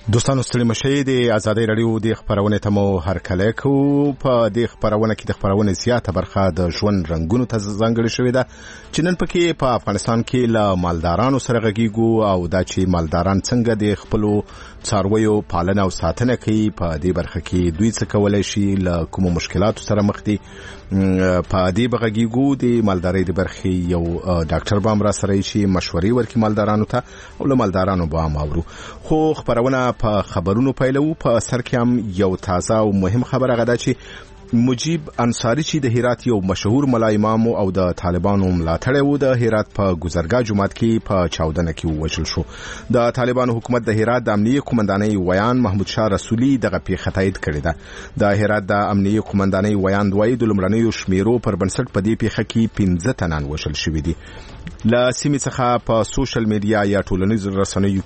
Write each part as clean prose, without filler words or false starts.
دوستانو ستړي مشئ د ازادۍ رادیو د خبرونې ته مو هرکلی کوو. په دې خبرونه کې د خبرونې زیاته برخه د ژوند رنګونو ته ځانګړې شوې ده چې نن پکې په افغانستان کې له مالدارانو سره غږیږو او دا چې مالداران څنګه د خپلو څارویو پالنه او ساتنه کوي. په دې برخه کې دوی څه کولی شي، له کومو مشکلاتو سره مخ دي. په دې بغږیږو د مالدارۍ د برخې یو ډاکټر به هم را سره چې مشورې ورکړي مالدارانو ته او له مالدارانو به هم اورو. خو خبرونه په خبرونو پیلو. په سر کې هم یو تازه او مهم خبره غدا چې مجیب انصاری چې د هرات یو مشهور ملا امام او د طالبانو ملاتړی و، د هرات په ګذرګاه جومات کې په چاودنه کې ووژل شو. د طالبانو حکومت د هرات د امنیه قومندانۍ ویان محمود شاه رسولي دغه پیښه تایید کړې ده. د هرات د امنیه قومندانۍ ویان دوی د لومړنیو شمیرو پر بنسټ په دې پیښه کې 15 تنان وژل شوي دي. له سیمې څخه په سوشل میډیا یا ټولنیزو رسنیو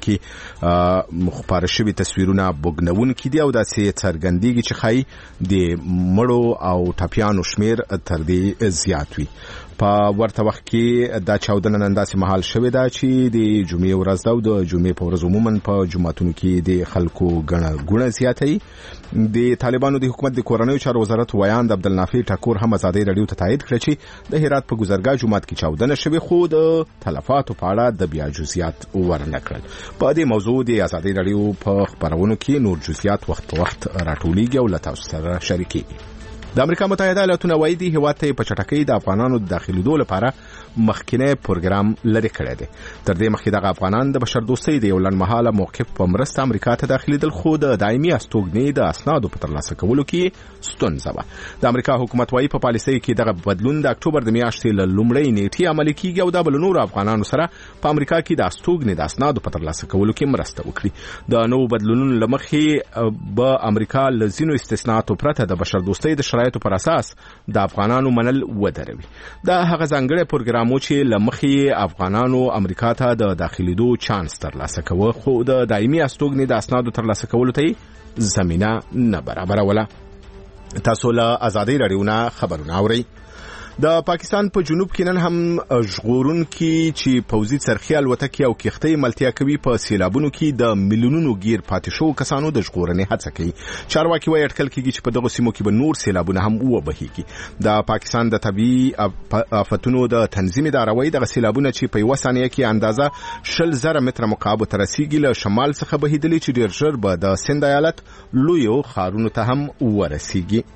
کې خپاره شوي تصویرونه بوګنونکي دي او داسې څرګندېږي چې ښایي د مړو او ټپیانو شمیر تر دې زیات وي. په ورته وخت کې دا چاودنه نن داسې مهال شوې ده چې د جمعې ورځ ده او د جمعې په ورځ عموما په جوماتونو کې د خلکو ګڼه زیاته. د طالبانو د حکومت د کورنیو چارو وزارت ویان د عبدالنافع ټاکور هم ازادۍ رادیو ته تایید کړ چې د هرات په ګذرګاه جومات کې چاودنه شوې، خو د تلفاتو په اړه د بیا جزئیات ورنه کړل. په دې موضوع د ازادۍ رادیو په خبرونو کې نور جزئیات وخت په وخت راټولیږي او له تاسو سره شریکېږي. د امریکا متحده ایالاتونو وایي دی هیواد ته په چټکۍ د افغانانو د داخلېدو لپاره مخکینی پروګرام لري کړی دی. تر دې مخکې دغه افغانان د بشردوستۍ د یو لنډمهاله موقف په مرسته امریکا ته داخلېدل، خو د دایمي استوګنې د اسنادو په ترلاسه کولو کې ستونزه وه. د امریکا حکومت وایي په پالیسۍ کې دغه بدلون د اکتوبر د میاشتې له لومړۍ نیټې عملي کیږي او دا به له نورو افغانانو سره په امریکا کې د استوګنې د اسنادو په ترلاسه کولو کې مرسته وکړي. د نوو بدلونونو له مخې به امریکا له ځینو استثناءاتو پرته د بشردوستۍ د شرایطو پر اساس د افغانانو منل ودروي. دا هغه ځانګړی پروګرامو چې له مخې افغانانو امریکا ته د داخلېدو چانس ترلاسه کوه، خو د دایمي استوګنې د اسنادو ترلاسه کولو ته زمینه نه برابروله. تاسو له ازادۍ رادیو نه خبرونه اورئ. د پاکستان په جنوب کې نن هم ژغورونکي چې پوځي څرخي الوتکې او کښتۍ ملتیا کوي په سیلابونو کې د میلیونونو گیر پاتې شوو کسانو د ژغورنې هڅه کوي. چارواکي وایي اټکل کېږي چې په دغو سیمو کې به نور سیلابونه هم وبهیږي. د پاکستان د طبیعي آفتونو د تنظیم اداره وایي دغه سیلابونه چې په یوه ثانیه کې اندازه 20,000 متره مکعب ته رسیږي له شمال څخه بهیدلي چې ډېر ژر به د سند ایالت لویو ښارونو ته هم ورسیږي.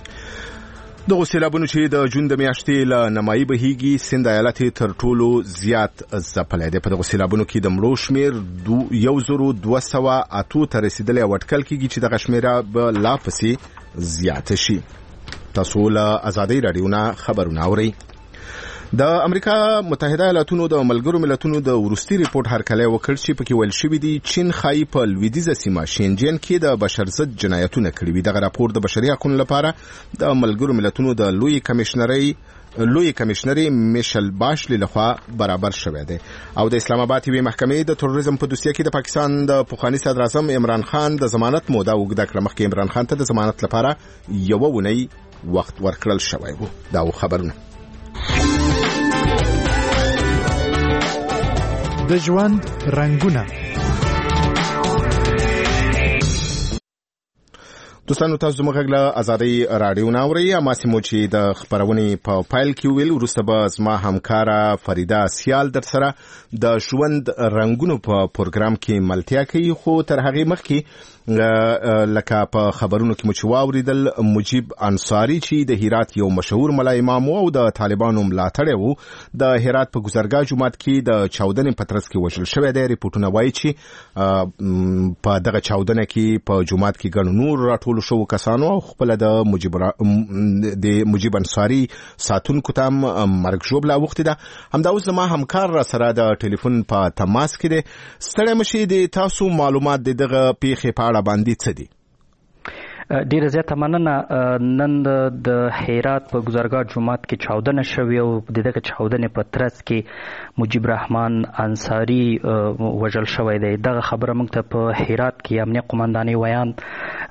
دغه سیلابونو چې د جون د میاشتې له نمایي بهیږي، سند ایالت تر ټولو زیات ځپلی دی. په دغه سیلابونو کې د مړو شمیر 1208 ته رسیدلی او اټکل کېږي چې دغه شمیره به لا پسې زیاته شي. تاسو له ازادۍ رادیو نه خبرونه اورئ. د امریکا متحده ایالاتونو د ملګرو ملتونو د وروستي ریپورت هرکلی وکړ چې پکې ویل شوي دي چین ښایي په لویدیځه سیمه شینجین کې د بشر ضد جنایتونه کړي وي. دغه راپور د بشري حقونو لپاره د ملګرو ملتونو د لوی کمشنري میشل باشلی لخوا برابر شوی دی او د اسلام آباد یوې محکمې د تروریزم په دوسیه کې د پاکستان د پخواني صدر اعظم عمران خان د ضمانت موده اوږده کړه. مخکې عمران خان ته د ضمانت لپاره یوه اونۍ وخت ورکړل شوی و. دا خبرونه د ژوند رنګونه. دوستانو تاسو زموږ غږ له ازادۍ رادیو نه اورئ. هماسې مو چې د خپرونې په پیل کې ویل، وروسته به زما همکاره فریده سیال در سره د ژوند رنګونو په پروګرام کې ملتیا کوي. خو تر هغې مخکې لکه په خبرونو کې مو چې واوریدل، مجیب انصاری چې د هرات یو مشهور ملا امام او د طالبانو ملاتړی و، د هرات په ګذرګاه جومات کې د چاودنې په ترڅ کې وژل شوی دی. ریپورټونه وایي چې په دغه چاودنه کې په جومات کې ګڼ نور راټول شو کسانو او خپل د مجیب انصاری ساتونکو ته مرګ ژوبله اوښتې ده. همدا اوس زما همکار را سره د ټلیفون په تماس کې دی. ستړی مشئ، د تاسو معلومات د دغه پیښې په اړه باندې څه دي؟ ډیره زیاته مننه. نن د هرات په ګذرګاه جومات کې چاودنه شوې او د دغه چاودنې په ترڅ کې مجیب رحمان انصاری وژل شوی دی. دغه خبره موږ ته په هرات کې امنیه قومندانۍ ویان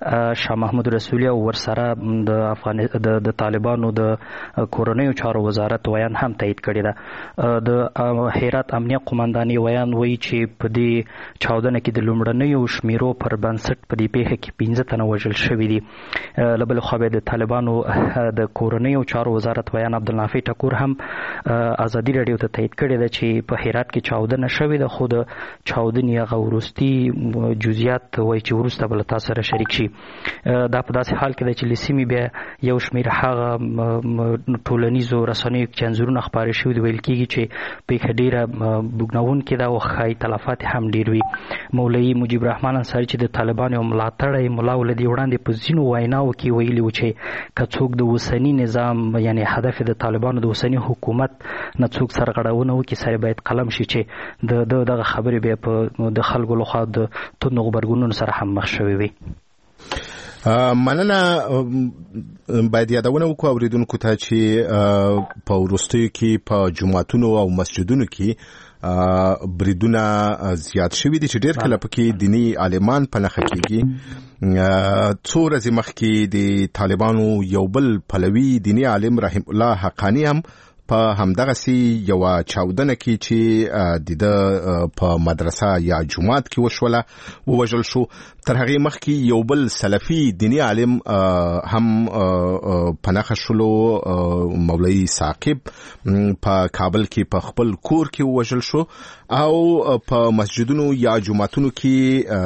شاه محمود رسولي او ورسره د طالبانو د کورنیو چارو وزارت ویان هم تایید کړی ده. د هرات امنیه قومنداني ویان وایي چې په دې چاودنه کې د لومړنیو شمیرو پر بنسټ په دې پیښه کې 15 تنه وژل شوي دي. له بل خوا د طالبانو د کورنیو چارو وزارت ویان عبدالنافع ټکور هم ازادي رادیو ته تایید کړی ده چې په هرات کې چاودنه شوې ده، خو د چاودنې هغه وروستي جزئیات وایي چې وروسته به له تاسو سره شریک شي. دا په داسې حال کې ده چې له سیمې بیا یو شمېر هغه ټولنیزو رسنیو کې انځورونه خپاره شوي دي، ویل کېږي چې پیښه ډېره بوږنوونکې ده او ښایي تلفات هم ډېر وي. مولوي مجیب الرحمن انصاري چې د طالبانو یو ملاتړی ملا ولدي وړاندې په ځینو ویناوو کې ویلي و چې که څوک د اوسني نظام یعنې هدف د طالبانو د اوسني حکومت نه څوک سرغړونه وکړي سره باید قلم شي، چې دغه خبرې بیا په د خلکو لخوا د توندو غبرګونونو سره هم مخ شوي وي. مننه. باید یادونه وکړو اوریدونکو ته چې په وروستیو کې په جوماتونو او مسجدونو کې بریدونه زیات شوي دي چې ډېر کله پکې دیني عالمان په نښه کېږي. څو ورځې مخکې د طالبانو یو بل پلوي دیني عالم رحیم الله حقانی هم په همدغسې یوه چاودنه کې چې د په مدرسه یا جومات کې وشوله ووژل شو. تر هغې مخکې یو بل سلفي دیني عالم هم په نښه شولو، مولوي ثاقب په کابل کې په خپل کور کې ووژل شو او په مسجدونو یا جوماتونو کې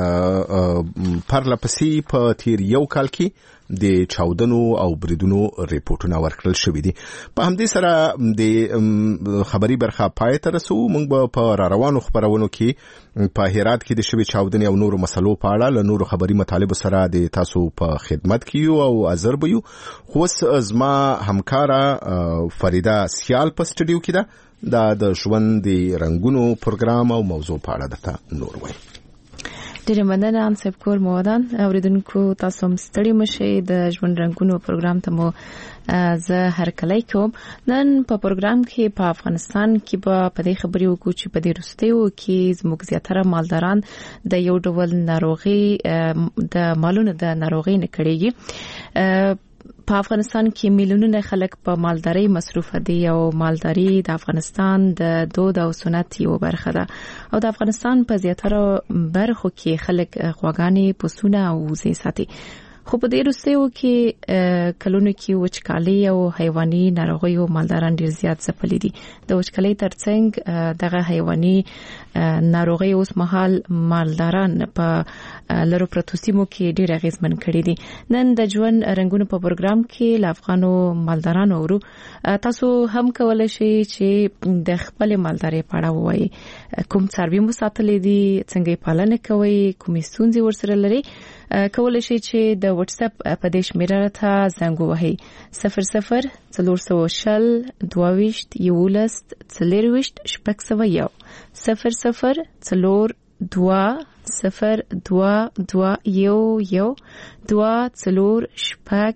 پرلپسې په تیر یو کال کې د چاودنو او بریدونو ریپورتونه ورکړل شوي دي. په همدې سره د خبري برخه پای ته رسو. موږ به په روانو خبرونو کې په هرات کې د شوي چاودنې او نورو مسلو په اړه له نورو خبري مطالبو سره د تاسو په خدمت کې یو او حاضر به یو. خو زما همکاره فریده سیال په سټډیو کې ده. دا د ژوند د رنګونو پروګرام او موضوع په اړه درته نور وایي. ډېر مننه انصب کور مودان. اوریدونکو تاسو هم ستړي مشئ. د ژوند رنګونو پروګرام ته مو زه هرکلی کوم. نن په پروګرام کې په افغانستان کې به په دې خبرې وکړو چې په دې وروستیو کې زموږ زیاتره مالداران د یو ډول ناروغي د مالونو د ناروغي نه کړيږي. په افغانستان کې میلیونونه خلک په مالداري مصروف دي او مالداري د افغانستان د دود او سنت یو برخه ده او د افغانستان په زیاتره برخو کې خلک غواګانې، پسونه او وزې ساتي. خو په دې وروستیو کې کلونو کې وچکالي او حیواني ناروغیو مالداران ډیر زیات ځپلي دي. د وچکالۍ ترڅنګ دغه حیواني ناروغي اوس مهال مالداران په لرو پرتو سیمو کې ډیر اغیزمن کړي دي. نن د ژوند رنګونو په پروګرام کې ل افغانو مالدارانو ورو تاسو هم کولای شئ چې د خپل مالداري په اړه ووایي. کوم څاروي مو ساتلې دي، څنګه یې پالنه کوئ، کومې ستونزې ورسره لري، کولای شئ چې د واتس اپ په دې شمیره ته زنګ ووهئ 00 440 22 11 40 شپږ 00 4 2 0 2 2 1 2 4 شپږ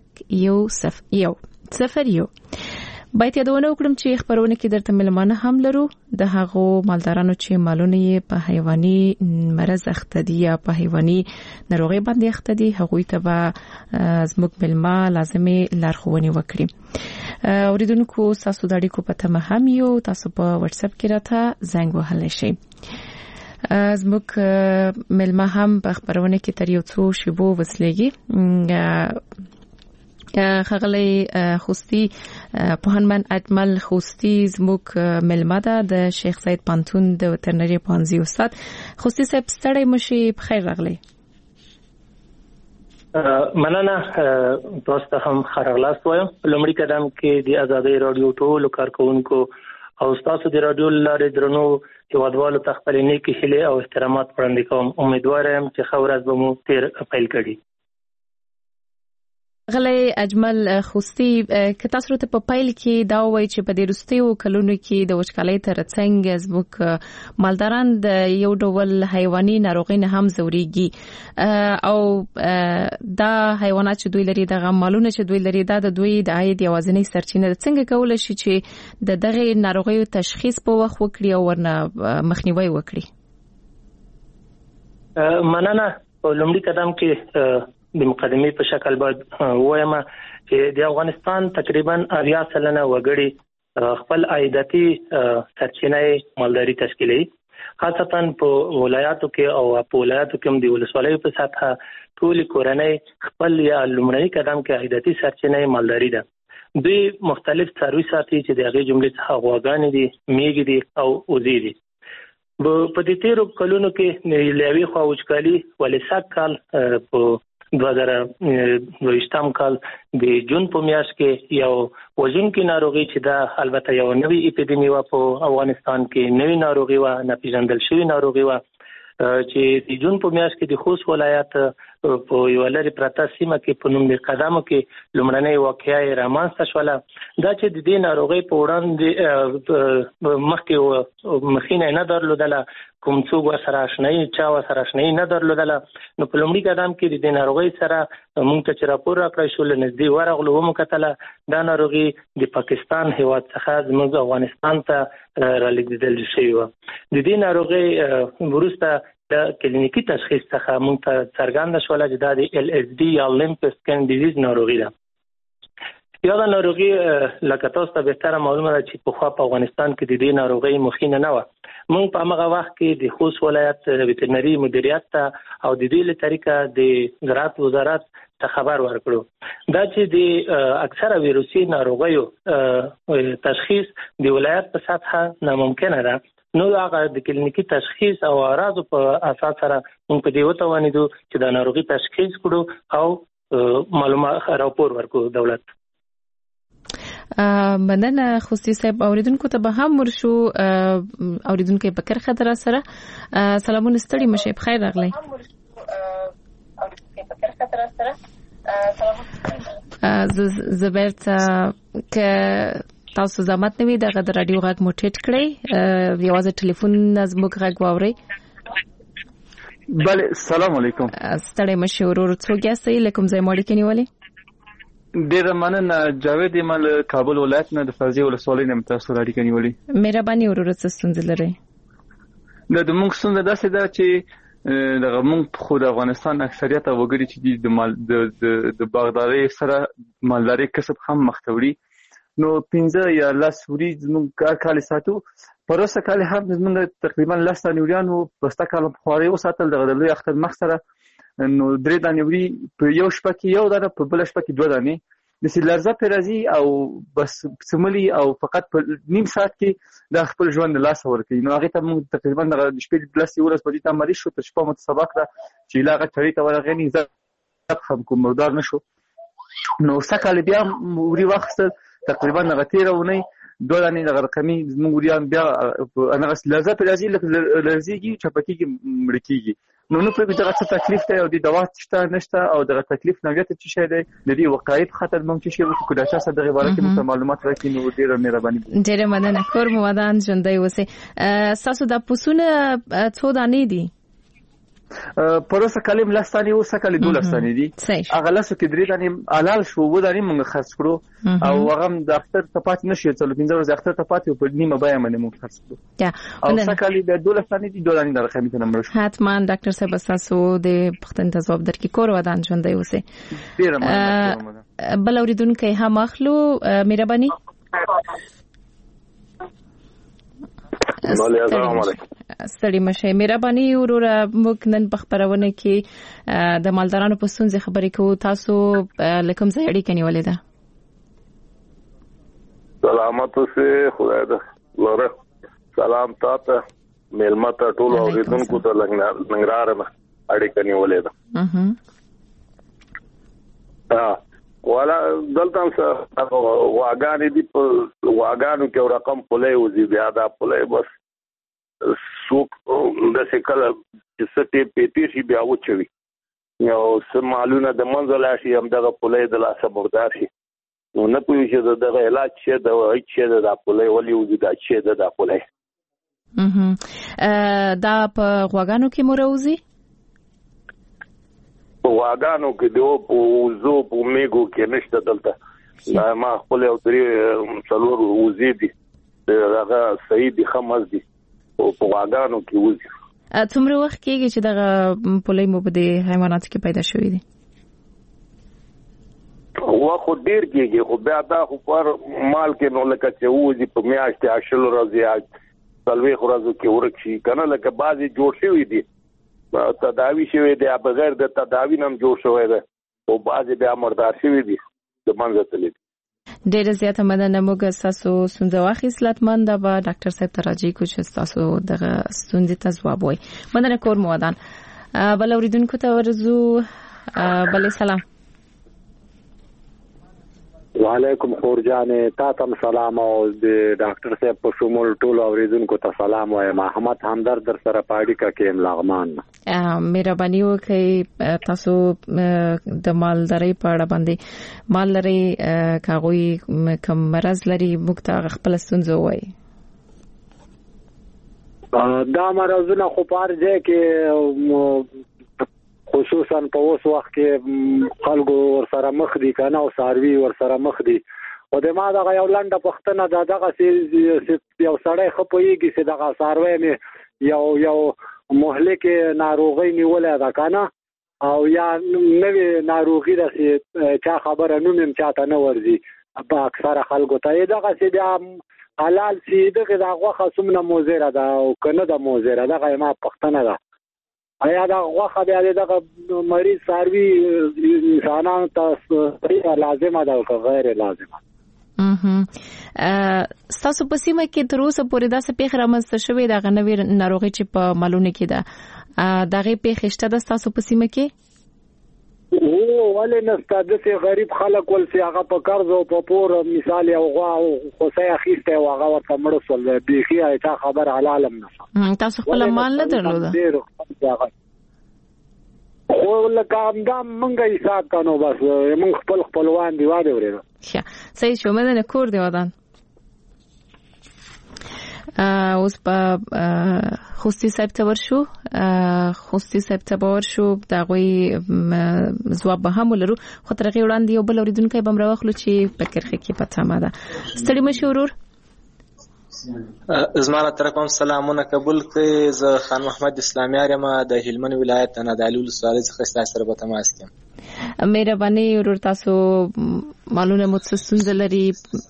1 باید یادونه وکړم چې خبرونه کې درته ملمانه هم لرو د هغو مالدارانو چې مالونه یې په حیواني مرض اخته دي یا په حیواني ناروغي باندې اخته دي، هغوی ته به زموږ ملما لازمي لارښوونې وکړي. اوریدونکو تاسو د اړیکو په تمه هم یو، تاسو په واتس اپ کې راته زنګ وهلی شئ. زموږ ملما هم په خبرونه کې تر یو څو شیبو وسلېږي. خغلی خوستی پوهنمن اجمل خوستی زموږ ملما ده د شیخ زاید پانتون د وترنری پانزی استاد. خوستی صاحب ستړی مشي، بخیر راغلی. مننه، تاسو هم خیرغلاست وایم. لومړی قدم کې د آزادۍ رادیو ټولو کارکونکو او تاسو د رادیو لارې درنو هیوادوالو ته خپل نیکې هیلې او احترامات وړاندې کوم. امیدوار یم چې ښه ورځ به مو تیر پیل کړي. غلی اجمل خوستی، که تاسو ته په پیل کې دا وایي چې په دې وروستیو کلونو کې د وچکالۍ ترڅنګ زموږ مالداران د یو ډول حیواني ناروغۍ نه هم ځوريږي او دا حیوانات چې دوی لري، دغه مالونه چې دوی لري، دا د دوی د عاید یوازینۍ سرچینه ده. څنګه کولای شي چې د دغه ناروغیو تشخیص په وخت وکړي او ورنه مخنیوي وکړي؟ مننه. په لومړي قدم کې د مقدمې په شکل باید وایم چې د افغانستان تقریبا 80% وګړي خپل عایداتي سرچینې مالداري تشکیلوي، خاصتا په ولایاتو کې او په ولایاتو کې د ولسوالیو په سطحه ټول کورنۍ خپل یا لومړني قدم کې عایداتي سرچینې مالداري ده. دوی مختلف څاروي ساتي چې د هغې جملې څخه غواګانې دي، میږې دي او وزې دي. په دې تیرو کلونو کې له یوې خوا وچکالي ولې سږ کال په 2022 کال د جون په میاشت کې یو وژونکې ناروغي چې دا البته یو نوې اپیډیمي وه په افغانستان کې، نوې ناروغي وه، ناپېژندل شوې ناروغي وه چې د جون په میاشت کې د خوست ولایت په یو لرې پرته سیمه کې په نوم د قدمو کې لومړنۍ واقعه یې رامنځته شوله. دا چې د دې ناروغۍ په وړاندې مخکې مخینه نه درلودله، کوم څوک ورسره اشنایي چا ورسره اشنایي نه درلودله، نو په لومړي قدم کې د دې ناروغۍ سره موږ ته چې راپور راکړی شو له نږدې ورغلو ومکتله دا ناروغي د پاکستان هیواد څخه زموږ افغانستان ته رالیږدېدل شوې وه. د دې ناروغۍ وروسته د کلینیکي تشخیص څخه موږ ته څرګنده شوله چې دا د LSD یا لیمف سکن ډیزیز ناروغي ده. یاده ناروغي لکه تاسو ته بهتره معلومه ده چې پخوا په افغانستان کې د دې ناروغۍ مخینه نه وه. موږ په هغه وخت کې د خوست ولایت ویټرنري مدیریت ته او د دې له طریقه د زراعت وزارت ته خبر ورکړو دا چې د اکثره ویروسي ناروغیو تشخیص د ولایت په سطحه ناممکنه ده. نو هغه د کلینیکي تشخیص او اعراضو په اساس سره موږ په دې وتوانیدو چې د ناروغي تشخیص کړو او معلومات راپور ورکړو دولت. مننه خوستی صاحب. اوریدونکو ته به هم ورشو. اوریدونکو په کرخه در سره سلامونه ستړي مشه، بخیر راغلی. زبرت که تاسو زحمت نوي دغه د رادیو غږ مو ټیټ کړئ، یوازې ټلیفون زموږ غږ واورئ. بله، سلام علیکم. ستړي مشه ورور، څوک یاستئ؟ له کوم ځای مو اړیکې نیولې؟ ډیره مننه، جاوید یم له کابل ولایت نه، د فرضي ولسوالۍ نه تاسو اړیکې نیولې. مهرباني ورور، څه ستونزه لرئ؟ د موږ ستونزه داسې ده چې دغه موږ خو د افغانستان اکثریت وګړي چې د باغدارۍ سره مالداري کسب هم مخ ته وړي، نو 15 یا 10 ورځې موږ کال ساتو. پروسه کال هم موږ تقریبا 10 دانې پسته کال خواري وساتل دغه لوی اختر مخ سره، نو 3 دانې وری په یو شپه کې یو دانه، په بل شپه کې 2 دانې د سیلرزه پیرازي او بس سملي او فقط په نیم ساعت کې د خپل ژوند لاس ورکړي. نو هغه ته موږ تقریبا د شپې بلسي ورځ په دې ته مریض شو، تر شپه مو سبق ده چې لاغه چړې ته ورغني زب هم کوم مردار نشو. نو سکه بیا وری وخت تقریبا هغه 13 ونی 2 دانې د رقمي زموږ بیا انا لازم پیرازي لرزيږي چپکیږي مړکیږي. نو په دغه څه تکلیف ته او د دوا شته نشته او دغه تکلیف نویت څه شي دی د دې وقایع خطر ممکن شي وکړو دا چې د غوړه کې معلومات راکې. نو ډیره مهرباني. ډیره مننه. کور مو ودان ژوندۍ اوسئ. تاسو د پوسونه څو دانې دي؟ پروسه کلم لستانی او سکه 2 لستانی دي. هغه لاسو کې 3 دانې حلال شو، و دانې موږ خرڅ کړو او هغه د اختر ته پات نشي، څلو 15 ورځې اختر ته پات په نیمه بیا باندې موږ خرڅ کړو. او سکه د 2 لستانی دي، 2 دانې د رقمي ته نمبر شو. حتما ډاکټر صاحب تاسو د پختن جواب درکې کور ودان ژوندۍ اوسئ. ډیره مننه. بل اوریدونکو هم اخلو، مهرباني. السلام علیکم. ستړي مشه. مهرباني ورور، موږ نن په خبرونه کې د مالدارانو په ستونزې خبرې کوو. تاسو لکم ځای اړیکې نیولې ده؟ سلامت اوسئ، خدای دې لره. سلام تاسو مېلمه ته ټول اوریدونکو ته لنګرار اړیکې نیولې ده. ولا دلته واګانې دي، په واګانو کې رقم پولې وزي بیا دا پولې بس سوق د سکل چې ستې پېټې شي بیا وچوي یو سمالونه د منځ لا شي هم دغه پولې د لاسه مردار شي. نو نه پوي چې دغه علاج شه د چې د پولې ولي وزي دا چې د پولې دا په غواګانو کې مروزي، په واګانو کې دیو په وزو په میګو کې نشته. دلته ما خپل او 3 څلور وزي دي، هغه صحیح دي، خمس دي او په واګانو کې وزي. څومره وخت کېږي چې دغه پولې مو په دې حیواناتو کې پیدا شوې دي؟ خو ډیر کېږي خو بیا دا خو پر مال کې نو لکه چې وځي په میاشتې 80 ورځې څلوي ورځو کې ورکشي کنه لکه بعضي جوړ شوی دي تداوی شوی دی بغیر د تداوی نم جوړ شوی دی او بعضي بیا مردار شوی دي د منځ ته لیدي. ډېر زیاته مننه موږ تاسو ستونزه واخیستلت منده به ډاکټر صاحب ته راځي کو چې تاسو دغه ستونزې ته ځواب وایي. مننه کور مودان بل اوریدونکو ته ورزو. بل سلام. وعلیکم خورجانې تاسو سلام او د ډاکټر صاحب په شمول ټول اوریدونکو ته سلام وایم. محمد همدرد در سره پاړیکا کې لغمان. مهرباني وکړئ تاسو د مالدارۍ په اړه باندې مالدارۍ کاغوي کم مرز لري موږ ته خپل ستونزه وایي. دا مرزونه خو پارځه کې خصوصا په اوس وخت کې خلکو ور سره مخ دي کنه او ساروي ور سره مخ دي او د ما دغه یو لنډه پښتنه دغه یو سړی خپويږي چې دغه ساروي مې یو مهلک ناروغي نیولې ده کنه او یا نوې ناروغي ده چې چا خبره نوم چاته نه ورځي په اکثره خلکو ته دغه چې بیا حلال سي دغه غوخه سمنه موزره ده او کنه د موزره دغه ما پښتنه ده آیا دا غوخه بیا دغه مریض ساروي انسانانو ته لازمه ده او غیر لازمه. تاسو په سیمه کې تر اوسه پورې دا څه پیښه رامنځته شوې ده غنوي ناروغي چې په مالونه کې ده دغه پیښه شته د تاسو په سیمه کې؟ ولې نسته د غریب خلک ول سي هغه په قرض او په پور مثال یو غوا او خوسه اخیسته او هغه ورته مړ سول بيخي ایته خبر حلالم نه. تاسو خپل مال نه درلوده؟ خو لکه دا منګه حساب کانو بس موږ خپلوان دی واده ورته. صحیح شو مدنه کور دی ودان. اوس په خوستي صاحب ته ورشو دا غوي ځواب به هم ولرو خو ترغه وړاندې یو بل اوریدونکو به مروخلو چې فکر خکې پته ما ده. ستړي مشورور زماره طرفم سلامونه قبول کړئ. زه خان محمد اسلامي ارم د هلمند ولایت نه د علول سوال څخه ستاسو سره به تماس کوم. مهرباني ورور تاسو معلومه متصل لري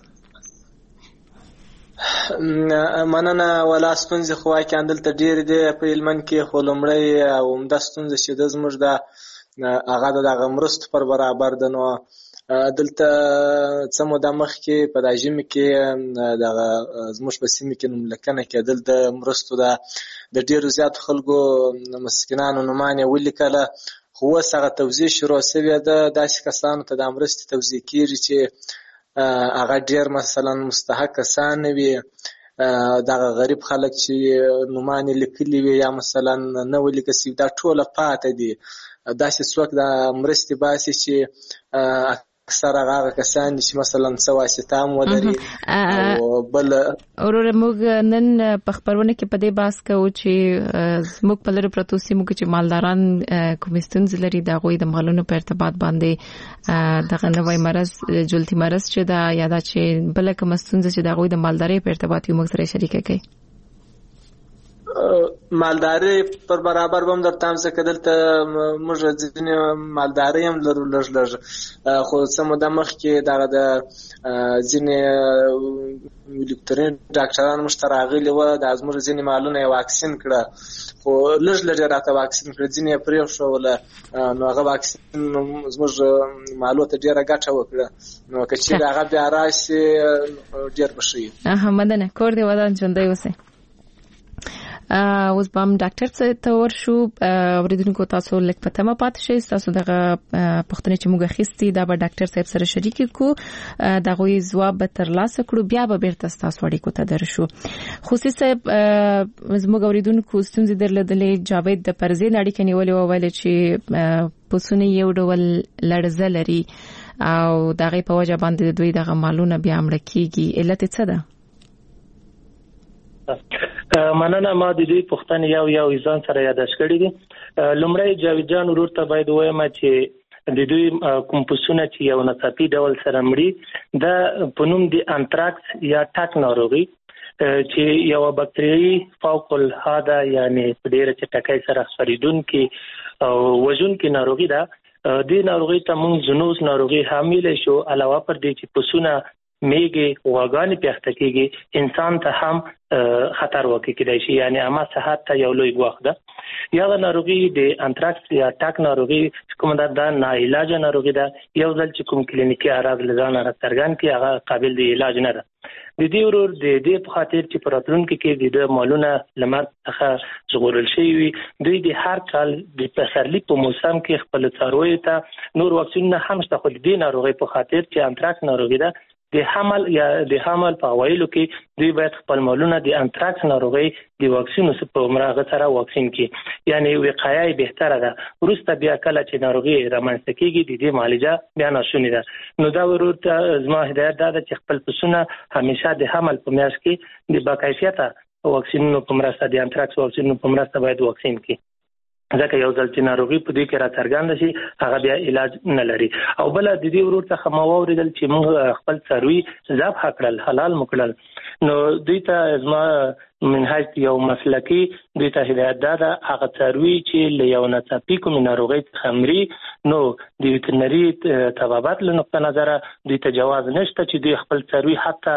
مننه ولا ستونزې خو واقعا دلته ډېر دي په هلمند کې خو لومړی او عمده ستونزه چې د زموږ د هغه د مرستو پر برابر ده نو دلته څه موده مخکې په د ژمي کې دغه زموږ په سیمه کې نوملیکنه کېدل د مرستو د ډېرو زیاتو خلکو مسکینانو نومان یې ولیکله خو اوس هغه توزیع شروع شوې ده. داسې کسانو ته د مرستې توزیع کېږي چې هغه ډېر مثلا مستحق کسان وي دغه غریب خلک چې نومان یې لیکلي وي یا مثلا نه ولیکل شوي دا ټوله پاته دي. داسې څوک د مرستې باسي چې اکثر هغه کسان چې مثلا څه واسطه هم ولري او بل ورور موږ نن په خبرونه کې په دې بحث کوو چې موږ په لاره پروتو سیمو کې چې مالداران کوم ستونزې لري د غوي د مالونو په ارتباط باندې دغه نوې مرز جلتی مرز چې دا یا دا چې بل کوم ستونزې چې د غوي د مالداري په ارتباط یو موږ سره شریک کړي. مالداري پر برابر بم در تام څخه دلته موږ ځینې مالداري هم لرو لږ خو څه موده مخکې دغه د ځینې ویلکتورین ډاکټران مشتراغلي و د ازمر ځینې مالونه واکسین کړه خو لږ راته واکسین کړ ځینې پرې شو نو هغه واکسین زموږ مالو ته ډیره ګټه وکړه نو کچې هغه بیا راشي ډیر بشي. مننه کور دی ودان ژوندۍ اوسئ. اوس بام ډاکټر ته ورشو اوریدونکو تاسو لیک پته ما پات شي تاسو دغه پښتنه چې موږ خېستي دا به ډاکټر صاحب سره شریک کو دغه ځواب به ترلاسه کړو بیا به بیرته تاسو اړیکو ته درشو. خوشي صاحب زموږ اوریدونکو ستونزې درلودلې جاوید د پرزې اړیکې نیولې وویل چې پوسونه یو ډول لړزه لري او دغه په وجه باندې دوی دغه مالونه بیا امړ کیږي علت څه ده؟ مننه ما د دې پښتنې یو ځان سره یاداش کړی دي. لومړی جاوید جان ورور ته باید وایم چې د دوی کوم پسونه چې یو ناڅاپي ډول سره مړي د پنوم دی انتراکس یا ټاک ناروغي چې یو باکتریایي فوق العاده یعنی په ډیره چټکۍ سره خپریدونکي او وژونکي ناروغي ده د ناروغي ته موږ زونوز ناروغي حامل شو، علاوه پر دې چې پسونه میږي غواګانې پیښته کېږي، انسان ته هم خطر واقع کېدای شي، یعنی عامه صحت ته یو لوی ګواښ ده. یا ناروغي د انتراکس یا ټاک ناروغي کوم ده نه علاج ناروغي ده، یو ځل چې کوم کلینیکي اعراض لزان راڅرګند کی هغه قابل دی علاج نه ده. د دې ورور د دې په خاطر چې پراتلونکو کې د مالونه لمر څخه ژغورل شي وي، دوی د هر کال د پسرلي په موسم کې خپل څاروي ته نور واکسینونه هم شته، خو د دې ناروغي په خاطر چې انتراکس ناروغي ده د حمل یا د حمل په وایلو کې دوی باید خپل مالونه د انتراکس ناروغي د واکسینو په مرغه سره واکسین کړي، یعنی وقایه بهتره ده. ورسته بیا کله چې ناروغي رامنځته کیږي د دې معالجه بیا ناشونې ده. نو دا ورور ته زما هدایت ده چې خپل پسونه همیشه د حمل په میاشت کې د باکیفیته واکسینونو په مرسته د انتراکس واکسینونو په مرسته باید واکسین کړي، ځکه یو ځل چې ناروغي په دې کې راڅرګنده شي هغه بیا علاج نه لري. او بل د دې ورور څخه ما واوریدل چې موږ خپل څاروي ذبح کړل، حلال مکړل، نو دوی ته زما منهج یو مسلکی دوی ته هدایت ده هغه څاروي چې له یو ناڅاپي کوم ناروغي څخه مري، نو د ویټرینری طبابت له نقطه نظر دوی ته جواز نشته چې دوی خپل څاروي حتی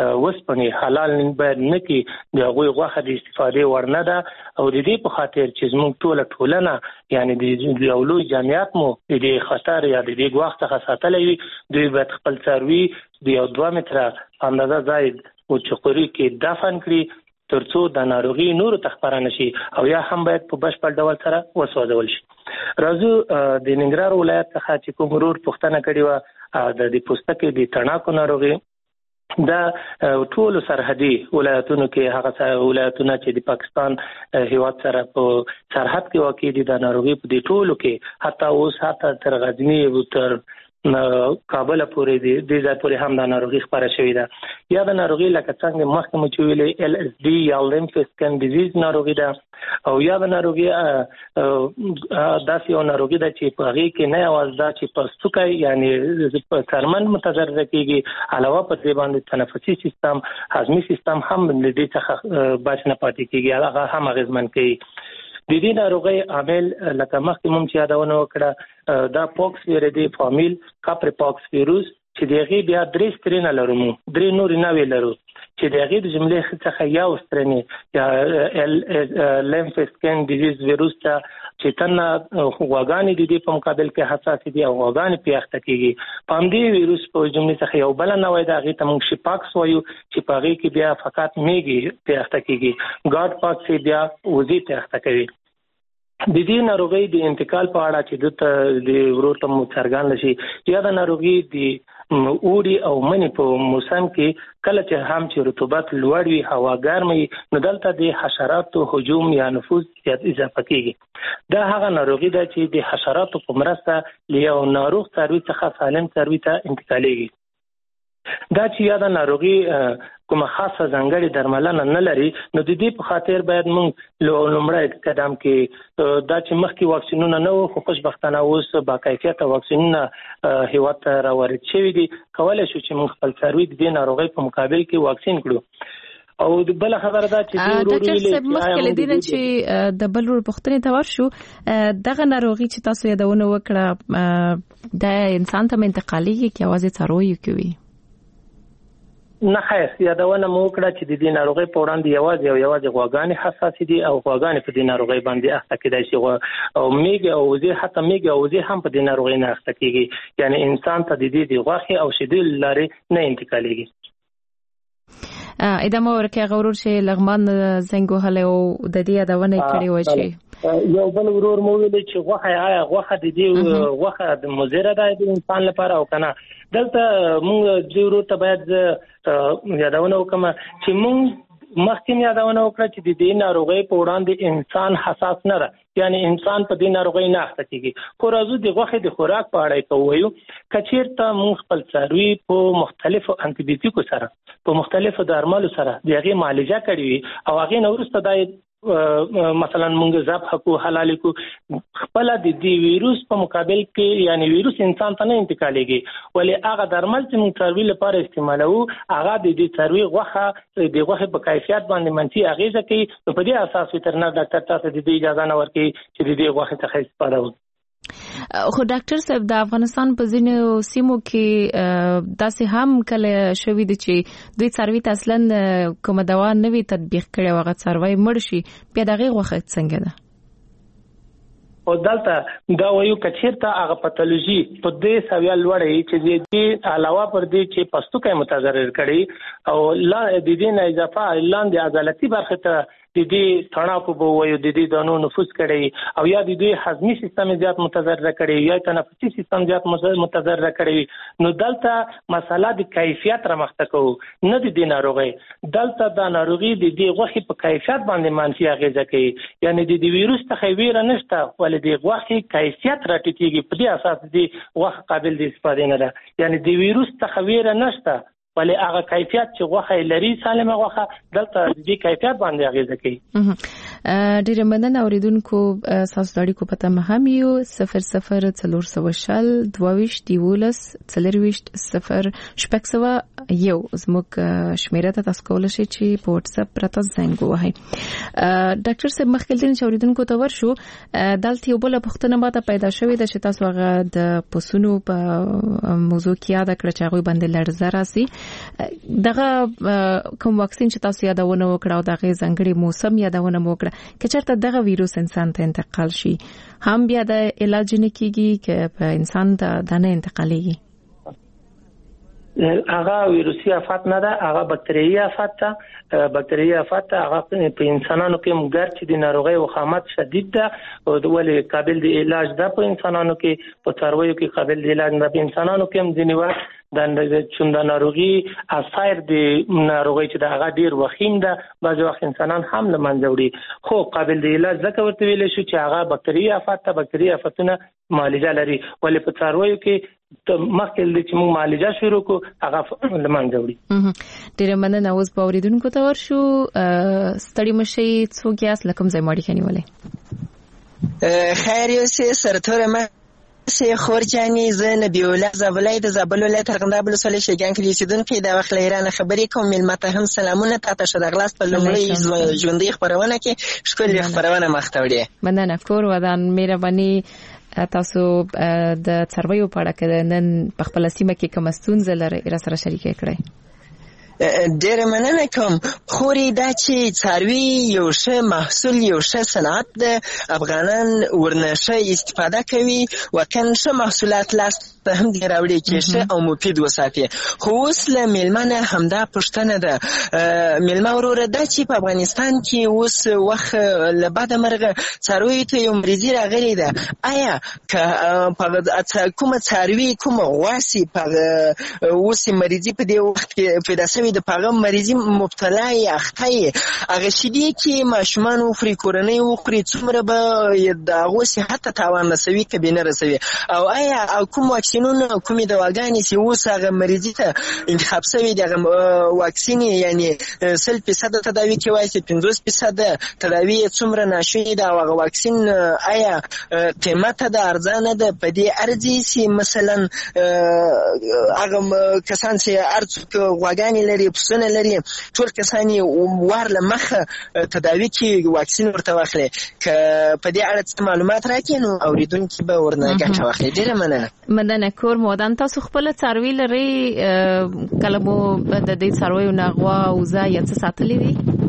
وسپنې حلال باید نه کړي، د هغوی غوښه د استفادې وړ نه ده. او د دې په خاطر چې زموږ ټولنه یعنی د یو لوی جمعیت مو د دې خطر یا د دې ګواښ څخه ساتلی وي، دوی باید خپل څاروي د یو 2 متره اندازه ځای او چقوري کې دفن کړي ترڅو د ناروغي نور تخپره نشي، او یا هم باید په بشپړ ډول سره وسوځول شي. راځو د ننګرهار ولایت څخه چې کوم ورور پوښتنه کړې و د پوستکي د تڼاکو ناروغي، دا ټول سرحدي ولایتونو کې هغه ولایتونه چې د پاکستان هیواد سره په سرحد کې واقع دي، د ناروغي په دې ټولو کې حتی اوس حتی تر غزنی او تر کابل پورې د ځای پورې هم د ناروغي خبره شوې ده. یا د ناروغي لکه څنګه مخکې مو چې ویلې LSD یا لیمفوسکن ډیزیز ناروغي ده، او یا د ناروغي داسې یو ناروغي ده چې په هغې کې نه یوازې دا چې په ستوکی یعنی په څرمن متضرره کېږي، علاوه پر دې باندې تنفسي سیستم، هضمي سیستم هم د دې څخه بچ نه پاتې کېږي، هغه هم اغېزمن کوي. د دې ناروغي عامل لکه مخکې مو چې یادونه وکړه دا پوکس ویروس فامیل کاپری پوکس ویروس چې دغه بیا 3 سترینه لرو، 3 نور نه لرو چې دغه د جملې څخه یو سترینه یا لیمفوسکن ډیزیز ویروس ته چې تنه غواګانې د دې په مقابل کې حساس دي او غواګانې پیښته کیږي. په همدې ویروس په جملې څخه یو بل نه وای دا هغه ته موږ شپاکس وایو چې په هغه کې بیا فقط میږي پیښته کیږي، ګارد پاکس بیا وزي پیښته کوي. د دې ناروغي د انتقال په اړه چې د ورور ته څرګند شي، یا د ناروغي د اوړي او منی په موسم کې کله چې هم چې رطوبت لوړ وي، هوا ګرمي، نو دلته د حشراتو هجوم یا نفوذ زیات اضافه کیږي. دا هغه ناروغي ده چې د حشراتو په مرسته له یو ناروغ څاروي څخه سالم څاروي ته انتقالېږي. دا چې یا د ناروغي کومه خاصه ځانګړې درملنه نه لري، نو د دې په خاطر باید موږ لومړی قدم کې دا چې مخکې واکسینونه نه وو، خو خوشبختانه اوس باکیفیته واکسینونه هیواد ته راوارد شوي دي، کولی شو چې موږ خپل څاروي د دې ناروغۍ په مقابل کې واکسین کړو. او د بل خبره دا چې ډاکټر صاحب مخکې لدینه چې د بل ور پښتنې ته ورشو، دغه ناروغي چې تاسو یادونه وکړه د انسان ته انتقالېږي کې आवाज څاروي کوي؟ نه خیر، یادونه مو وکړه چې د دې ناروغۍ په وړاندې یوازې غواګانې حساس دي او غواګانې په دې ناروغۍ باندې اخته کېدای شي، او میږي او وزې حتی میږي او وزې هم په دې ناروغۍ نه اخته کېږي، یعنی انسان ته د دې د غوښې او شیدې لارې نه انتقالېږي. ادامه ورکړه غوړور شي لغمان زنګ وهله او د دې یادونه کړې و چې یو بل ورور مو ویل چې غوښه د دې غوښه د مضره ده د انسان لپاره او کنه. دلته موږ د ورور ته باید یادونه وکړم چې موږ مخکې یادونه وکړه چې د دې ناروغۍ په وړاندې انسان حساس نه ده، یعنی انسان په دې ناروغۍ نه اخته کیږي. خو راځو د غوښې د خوراک په اړه کوو، کچیرته موږ خپل څاروي په مختلفو انټي بیوټیکو سره په مختلفو درملو سره د هغې معالجه کړې وي او هغې نه وروسته دا مثلا موږ ذبح کو حلال کو، خپل د دې ویروس په مقابل کې یعنی ویروس انسان ته نه انتقالېږي، ولې هغه درمل چې موږ څاروي لپاره استعمالوو هغه د دې څاروي غوښه په کیفیت باندې منفي اغیزه کوي. په دې اساس وترنر ډاکټر تاسو د دې اجازه نه ورکوي چې د دې غوښې څخه استفاده وکړي. خو ډاکټر صاحب د افغانستان په ځینو سیمو کې داسې هم کله شوې دي چې دوی څاروي ته اصلا کومه دوا نه وي تطبیق کړې هغه څاروي مړ شي بیا دغه غوښه څنګه ده او دلته دا وایو کچیرته هغه پاتولوژي په دې سویا لوړې چې دې علاوه پر دې چې پستوکې متضرر کړي او لا د دې نه اضافه لاندې عضلاتي برخه ته د دې تڼاکو به وایو د دې دانو نفوذ کړي او یا د دې هضمي سیستم زیات متضرر کړي یا تنفسي سیستم زیات متضرر کړي نو دلته مسله د کیفیت رامخته کوو نه د دې ناروغي دلته د ناروغي د دې غوښې په کیفیت باندې منفي اغیزه کوي یعنی د دې ویروس څخه ویره نشته ولې د غوښې کیفیت راټیټیږي په دې اساس د غوښه قابل د استفادې نه ده یعنی د ویروس څخه ویره نشته ولې هغه کیفیت چې غوښه لري سالمه غوښه دلته د دې کیفیت باندې اغیزه کوي ډیره مننه اوریدونکو تاسو د اړیکو پته مهم یو 0040 22 دیولس 40 0 شپږ یو زموږ شمیره ته تاسو کولای شئ چې په واتس اپ راته زنګ ووهئ ډاکټر صاحب مخکې چې اوریدونکو ته ورشو دلته یو بل پوښتنه ماته پیدا شوې ده چې تاسو هغه د پوسونو په موضوع کې یاد کړئ چې هغه باندې لړزه راسي دغه کوم واکسین چې تاسو یادونه وکړه او دغه ځانګړي موسم یادونه وکړه که چېرته دغه ویروس انسان ته انتقال شي هم بیا د علاج نه کیږي که په انسان ته نه انتقالېږي هغه ویروسي آفات نه ده هغه بکتریایي آفات ده بکتریایي آفات هغه په انسانانو کې مګر چې د ناروغي وخامت شدید ده او ولې قابل د علاج ده په انسانانو کې په څارویو کې قابل د علاج نه په انسانانو کې هم ځینې وخت د چوندا ناروغي اثر د ناروغي چې د هغه ډیر وخیم ده بعض وخت انسانان هم له منځه وړي خو قابل د علاج ځکه ورته ویل شو چې هغه بکتریایي آفات ته بکتریایي آفتونه معالجه لري ولې په څارویو کې مخکې چې موږ معالجه شروع کو هغه له منځه وړي ډیر مننه اوس په اوریدونکو ته ورشو ستړي مشي څوک یاس لکم ځای ماړي کنيوله خیر یو سرتور ما سي خورجاني زه نبي الله زبلای د زابل ولایت ارغنداب ولسوالۍ شګان کې اوسیدونکو د وخت لهرانه خبرې کوم ملمته هم سلامونه تاسو ته غلاس په لومړی ژوندۍ خبرونه کې ښکلې خبرونه مختوړي مننه کور ودان مهرباني تاسو د څارویو په اړه کې نن په خپل سیمه کې کوم ستونزه لري را سره شریکه کړئ ډېر مننه کوم خوري دا چې څاروي یو ښه محصول یو ښه صنعت ده افغانان ورنه استفاده کوي وکن ښه محصولات لاس ته هم دی راوړي چې ښه او مفید وساتي خو اوس له میلمنه همدا پوښتنه ده میلمه وروره دا چې په افغانستان کې اوس وخت له بده مرغه څارویو ته یو مریضي راغلې ده آیا که کومه څاروي کومه غواسي په اوس مریضي په دې وخت کې پیدا شوې د پیغام مریضي مبتلا یا اخته هغه شیدې چې ماشومان وخوري کورنۍ وخوري څومره به د هغو صحت ته تاوان رسوي که به نه رسوي او آیا کوم واکسینونه کومې دواګانې چې اوس هغه مریضي ته انتخاب شوي د هغه واکسین یعنی 100% تداوي کې وایي چې 50% تداوي څومره ناشونې ده او هغه واکسین آیا قیمته ده ارزانه ده په دې ارزي چې مثلا هغه کسان چې ارڅ غواګانې لري پسونه لري ټول کسان وار له مخه تداوی کې واکسین ورته واخلي که په دې اړه معلومات راکړي نو اوریدونکي به ورنه ګټه واخلي ډیره مننه کور مودان تاسو خپل څاروي لري کله مو د دې څارویو نغوا او ځا یا څه ساتلې دي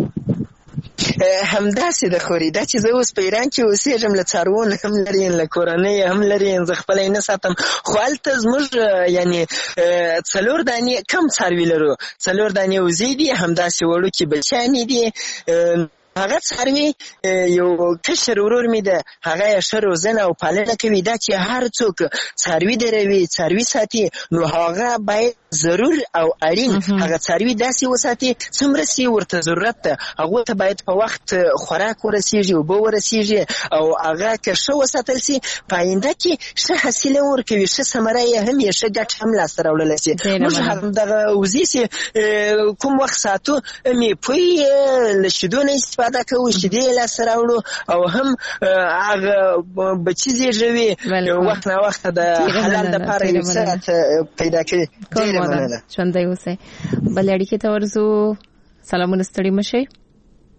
همداسې د خوري دا چې زه اوس په ایران کې اوسېږم له څارویو هم لري له کورنۍ هم لري زه خپل نه ساتم خو هلته زموږ یعنی 4 دانې کم څاروي لرو 4 دانې وزې دي همداسې وړوکي بچیانې دي هغه څاروي یو کشر ورور می ده هغه یې ښه روزنه او پالنه کوي دا چې هر څوک څاروي دروي څاروي ساتي نو هغه باید ضرور او اړین هغه څاروي داسې وساتي څومره چې ورته ضرورت ده هغه ته باید په وخت خوراک ورسیږي او به ورسیږي او هغه که ښه وساتل شي په آینده کې ښه حاصل ورکوي ښه ثمره یې هم یې ښه ګټه هم لاسته راوړلی شي موږ همدغه وزې چې کوم وخت ساتو مې پوی له شیدو نه استفاده کوو شیدې یې لاسته راوړو او هم هغه بچي زېږوي وخت نه وخت د حلال دپاره یو څه پیدا کوي ژوندی اوسئ بلې اړیکې ته ورځو سلامونه ستړي مشئ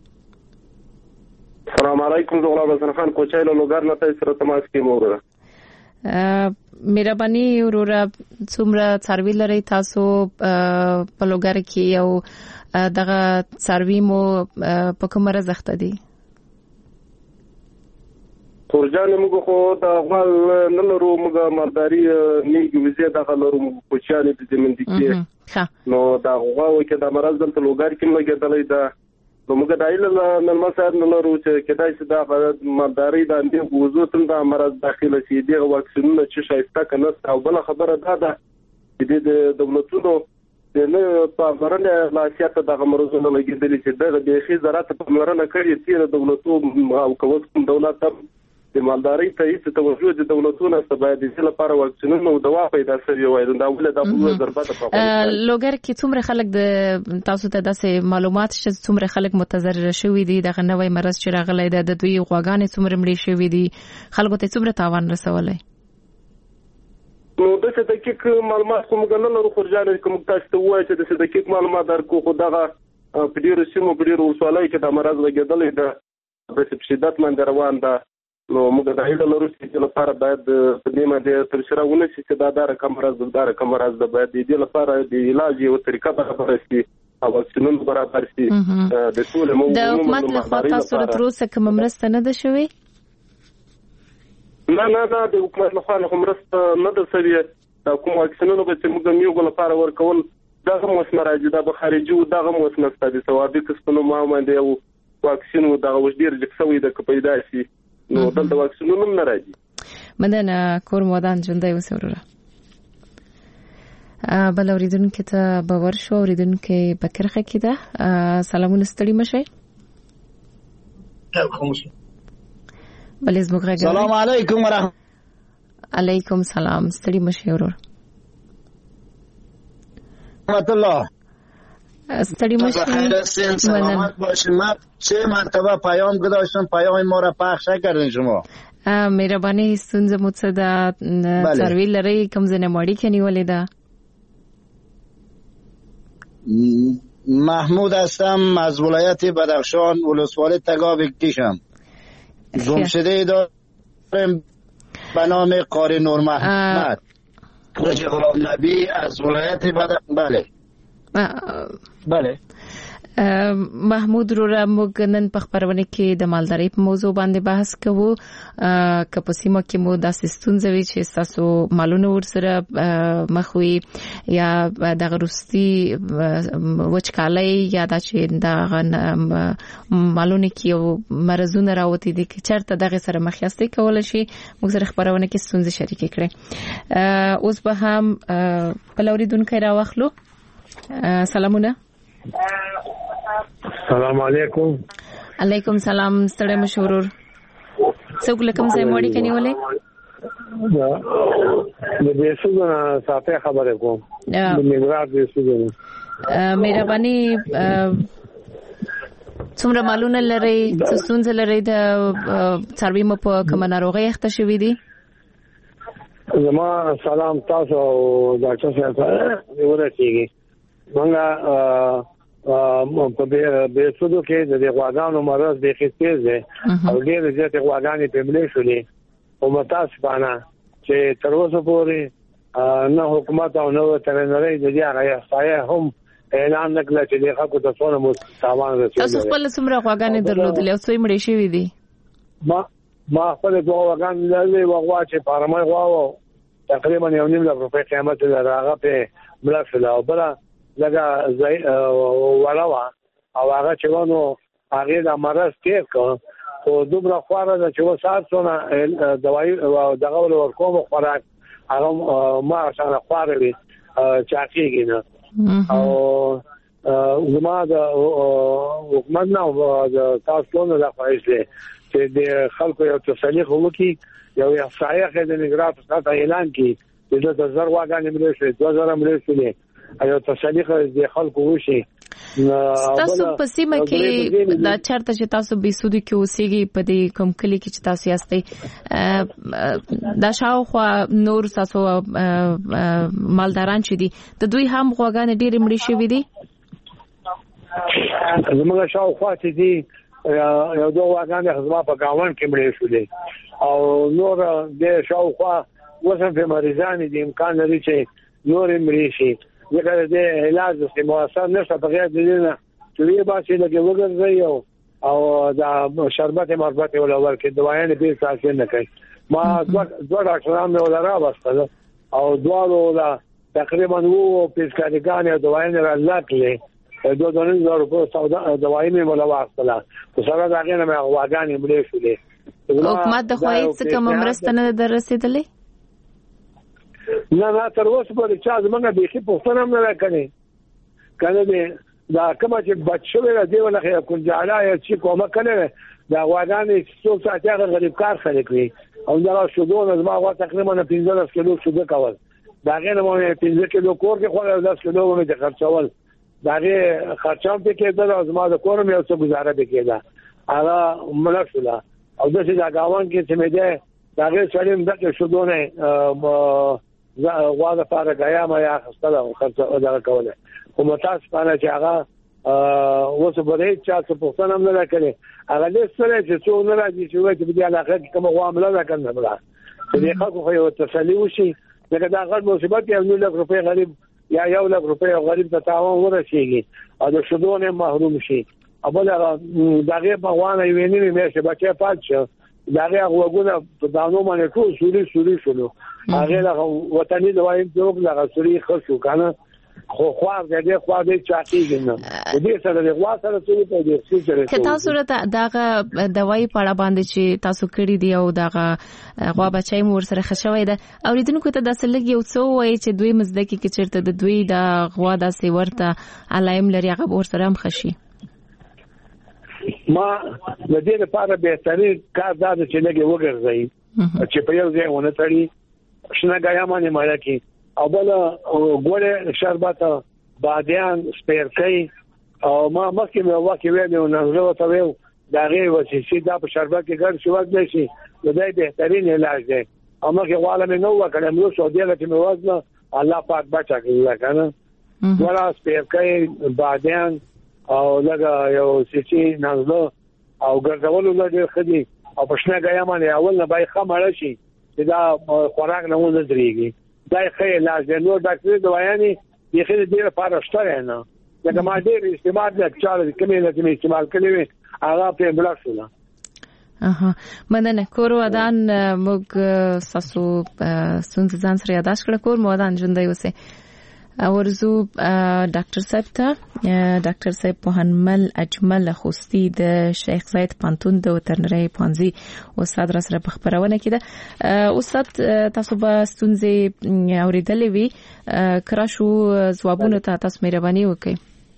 السلام علیکم زه غلام حسن خان کوچای له لوګر نه تاسو سره تماس کې موږ مهرباني وروره څومره څاروي لري تاسو په لوګر کې او دغه څاروي مو په کومه رزخته دي؟ خورجان موږ خو د غوال نه لرو، موږ مالداري نیږي وزې دغه لرو، موږ کوچیانې د زمندي کې نو دا غواو کې د مرز دلته لوګر کې لګېدلې ده. نو موږ د ایله نن مساعد نه لرو چې کدای چې دا مالداري د اندې وضو تل د مرز داخله شي دغه واکسینونه چې شایسته کنه. او بل خبره ده د دولتونو نه په مرنه لاسیات دغه مرزونه لګېدلې چې دغه د خي زراعت په مرنه کړي چې دولتونو او کوم دولت د مالداري ته هیڅ توجه د دولتونو څخه باید د لپاره واکسینونه او دوا پیدا شي وای دا ول د خپل ضربات په لوګر کې څومره خلک د تاسو ته داسې معلومات شته څومره خلک متضرر شوي دي دغه نوې مرز چې راغلی د دوی غواګانې څومره مړې شوي دي خلکو ته څومره تاوان رسولی؟ نو د څه دقیق معلومات کوم غنل لرو خورجان کوم تاسو ته وایي چې د دقیق معلومات درکو خو دغه په ډیرو سیمو په ډیرو وسوالۍ کې د مرز لګیدلې ده د شدت باندې روان ده. نو موږ د ایله لرو چې لپاره باید په دې باندې تر سره ونه شي چې دا رقم راز د باید د لپاره د علاج یو طریقه برابر شي او واکسینونه برابر شي. د ټول مو د حکومت له خوا تاسو تر اوسه کوم مرسته نه ده شوې؟ نه د حکومت له خوا مرسته نه ده شوې. دا کوم واکسینونه چې موږ میوګو لپاره ورکول دغه موسم راځي د خارجي او دغه موسم ستاسو ثوابي کسبونو ما باندې یو واکسین دغه وجدیر جکسوي د پیدا شي نو دلته واکسینونه نه راځي. مننه کور مودان ژوندۍ اوسه وروره. بل اوریدونکو ته باور شو اوریدونکو په کرخه کې ده. سلامونه ستړي مشه. بل زموږ غږ. سلام علیکم ورحمت. علیکم سلام ستړي مشه ورور. رحمت الله. ستړي مشه. سلامت باشید. من 3 مرتبه پیام گذاشتم پیام ما را پخش نکردین شما. مهرباني ستونزه مو څه ده؟ څاروي لري کوم ځای نه ماړی کني ولې ده؟ محمود هستم از ولایت بدخشان ولسوالی تگاو کشم. گمشده دارم به نام قاری نور محمد رجب النبی از ولایت بله محمود روره موږ نن په خبرونه کې د مالدارۍ په موضوع باندې بحث کوو. که په سیمه کې مو داسې ستونزې وي چې تاسو مالونه ورسره مخ وي یا د غروستي وچکالۍ یا د چې د مالونه کې یو مرزونه راوتی دي چې چرته دغه سره مخ یاستئ کولای شي موږ سره خبرونه کې ستونزې شریک کړئ. اوس به هم بل اوریدونکو راوخلو. سلامونه. السلام علیکم. علیکم سلام ستړی مشورور. څوک لکم ځای موړی کني ولې؟ د بیسوګه ساته خبره کوم. د میګراد بیسوګه. مهرباني څومره مالونه لري څه ستونزه لري د څاروي مو په کومه ناروغي اخته شوې دي؟ زما سلام تاسو او ډاکټر صاحب ورسیږي. منګه په بیسودو کې د غواګانو مرض د خېټې ده او ډېر زیات غواګانې په ملي شولې او متاسفانه چې تر اوسه پورې نه حکومت او نه ترنري د دې هغه احصایه هم اعلان نکړه چې دغه کو د څونه مو تاوان رسېږي. تاسو خپل څومره غواګانې درلودلې او څوی مړې شوې دي؟ ما خپل غواګانې لرلې وغوا چې پارمای غواو تقریبا 1.5 لک روپۍ قیمت لرغه په ملافه او بل لګه ولاوا او هغه چې ونه هغه د مرز تیر کو او دومره خواره د چې وساتونه دوايي دغه ورکوم خوراک هغه ما سره خواره وي چاکیږي نه او زما د حکومت نه د تاسو نه راځي چې د خلکو یو تصریح وکړي یو احصایه کې د نګرات څخه اعلان کړي چې د 1000 واګانې ملي شي 2000 ملي شي ایو تصریح د خلکو وشي. تاسو په سیمه کې دا چرته چې تاسو بیسودي کې اوسېږي په دې کوم کلی کې چې تاسو یاستئ دا شاوخوا نور تاسو مالداران چې دي د دوی هم غواګانې ډېرې مړې شوې دي؟ زموږ شاوخوا چې دي یو دوه غواګانې زما په گاوند کې مړې شولې او نور د شاوخوا وسم په مریضان دي امکان لري چې نور مریض شي ځکه د علاج د موثر نشته بغیر د دې نه چې باسي لکه وګرځي او دا شربت مربت ولا ورکه دوايان به تاثیر نه کوي ما دوه ډاکټران مې ولا راوستل او دوه ولا تقریبا وو پیسکاریګان او دوايان راځلې 2000 روپے سودا دوايي مې ولا واستل خو سره دا غنه مې واګانې مړې شولې حکومت د خوای څه کوم مرسته نه دررسیدلې نه تر اوسه پورې چا زمونږ به خې پوښتنه هم نه کړې کنه دې دا کومه چې بچوي راځي ولا خیر کول جاله یا چې کومه کنه دا واګانې څو ساعته غریب کار خلک وي او دا شودونه زما وا تقریبا 15 کیلو شوده کول دا غنه مې 15 کیلو کور کې خو 10 کیلو مې خرڅول دا غي خرچام په کې دا زما د کور مې اوسه گزاره وکړه هغه ملکله او دغه دا گاوان کې چې مې ده دا غي سړیم د شودونه واده پاره غیا ما یا خستله خرڅ دا کوله کومه تاسو باندې چې هغه وسه بده چې تاسو په څنګه هم نه کړی هغه له سره چې څو نه راځي چې وایي چې د علاقه کې کومه معاملې ده کنه بلا چې دغه خو یو تسلی وشي لکه دا غږ مصیبت یو 1 لک روپۍ غریب یا 1 لک روپۍ غریب ته تاوان ورسیږي او د شودونه محروم شي ابل دغه بغوانه ویني مې چې بچي پات شو دغه وګونه په دانو باندې ټول سوري شلو هغه وطني دوايي څوک لغه سوري خرڅو کنه خو خوار دې خو دې چاکیږي نه دې سره دې خوا سره څه په دې سره که تاسو ته دغه دوايي پړه باندې چې تاسو کړی دی او دغه غوا بچای مور سره خښوي ده اوریدونکو ته د سلګي او څو وای چې دوی مزدکی کې چیرته د دوی د غوا د سیورته علایم لري هغه ور سره هم خشي ما د دې لپاره بهترین کار دا چې لګي وګرځي چې په یو ځای ونه تړي شنه غیامانه مالکی او بل ګوره شربت بادیان سپیرکۍ او ما مخکې مې واکې ویلو نه زه ته ویل دا غي وسیسي دا په شربت کې ګر شو وځي شي دا بهترین علاج دی او مخکې غواړم نو وکړم نو شو دی چې مې وزنه الله پاک بچا کړی کنه ولا سپیرکۍ بادیان او لګا یو سچي نازله او ګرځولو لږه خدي او پښنه غیامانه اول نه بای خمړ شي دا خوراک نه ونه درېږي دا خې علاج دی نو ډاکټر دوايانې یې خې دې لپاره شته نه لکه ما دې استعمال د چارې کمې نه استعمال کړې هغه په بلاک شو مننه کور ودان موږ ساسو سنت ځان سره یاداش کړ کور مودان ژوندۍ اوسه ورزو ډاکټر صاحب ته ډاکټر صاحب پوهنمل اجمل خوستی د شیخ زاید پانتون د وترنری پانزي استاد را سره په خبرونه کې ده استاد تاسو به ستونزې اوریدلې وي کراشو ځوابونه تاسو مهرباني وکړئ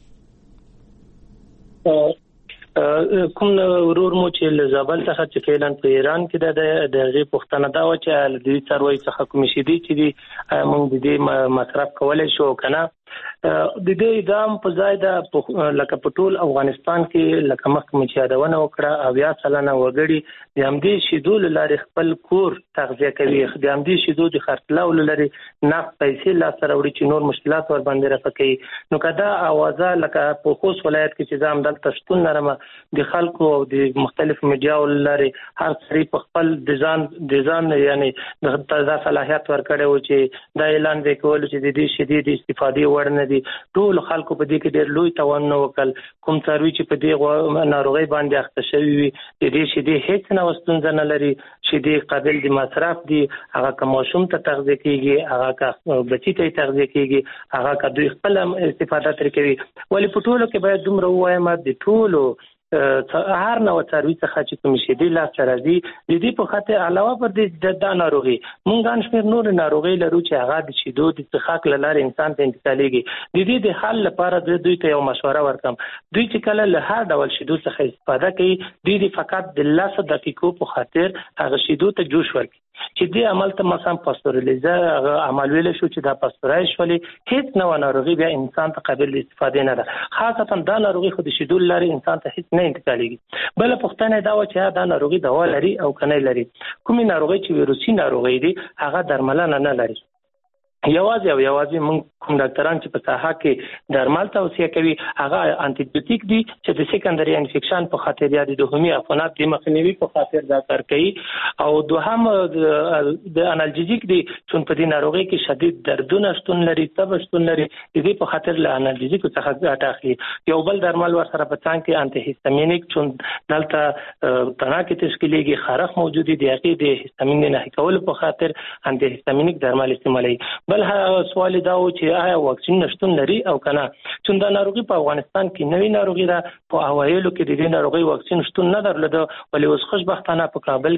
کوم ورور مو چې لزابل څخه چې فعلا په ایران کې د غي پښتنه دا و چې د دې څاروي څخه کوم شي دي چې موږ د مصرف کولای شو کنه د دې اقدام په ځای د لکه په ټول افغانستان کې لکه مخکې چې یادونه وکړه او یا سلنه وګړي د همدې شیدو لاري خپل کور تغذیه کوي د همدې شیدو د خرڅلاو لاري نقد پیسې لا سره وړي چې نور مشکلات ور باندې راپکې نو کدا اوازه لکه په خوست ولایت کې چې ځام دلته شتون نرمه د خلکو او د مختلف میډیا لاري هر څری په خپل ډیزاین یعنی د تازه صلاحیت ورکړي و چې د اعلان وکول چې د دې شیدې د استفادې ورنه دي ټول خلکو په دې کې ډېر لوی توان نو وکړ کوم څاروي چې په دې ناروغي باندې اخته شوی وي د دې شیدې هیڅ نه وستونځ نه لري شیدې قابل د مصرف دي هغه کوم شوم ته تغذیه کیږي هغه کا بچی ته تغذیه کیږي هغه کا دوی خپل استفاده تر کوي ولی په ټولو کې باید دومره وایم د ټولو هر نو څاروي څخه چې کوم شي دی لا سره دي د دې په خاطر علاوه پر د ناروغي مونږ شمیر نور ناروغي لرو چې هغه د شیدو د څخاک لاره انسان ته انتقالېږي د دې د حل لپاره د دوی ته یو مشوره ورکم دوی چې کله له هر ډول شیدو څخه استفاده کوي د دې فقط د 10 دقیقو په خاطر هغه شیدو ته جوش ورکړي چې دې عمل ته مثلا پاستورالیزه عمل ویل شو چې دا پاستورایز شولې هیڅ نو ناروغي بیا انسان ته قابل استفاده نه ده خاصتا دا ناروغي خو د شیدو لري انسان ته هیڅ نه انتقالېږي بل پښتنه دا و چې دا ناروغي دوا لري او کنه لري کومي ناروغي چې ویروسي ناروغي دي هغه درملنه نه لري یوازې موږ کوم ډاکټران چې په ساحه کې درمل توصیه کوي هغه انټي بیوټیک دي چې د سیکنډري انفیکشن په خاطر یا د دوهمي عفونت د مخنیوي په خاطر دا کار کوي او دوهم د انالجیک دي چې په دې ناروغي کې شدید دردونه شتون لري تب شتون لري د دې په خاطر له انالجیک څخه ګټه اخلي یو بل درمل ورسره په څنګ کې انټي هیستامینیک چې دلته تنه کې تشکیلېږي خارخ موجود دي هغه د هیستامین نه کول په خاطر انټي هیستامینیک درمل استعمالوي بل سوال دا و چې آیا واکسین نشټون لري او کنه چې دا ناروغي په افغانستان کې نوې ناروغي ده په اوایلو کې د دې ناروغي واکسین شتون نه درلوده ولې اوس خوشبختانه په کابل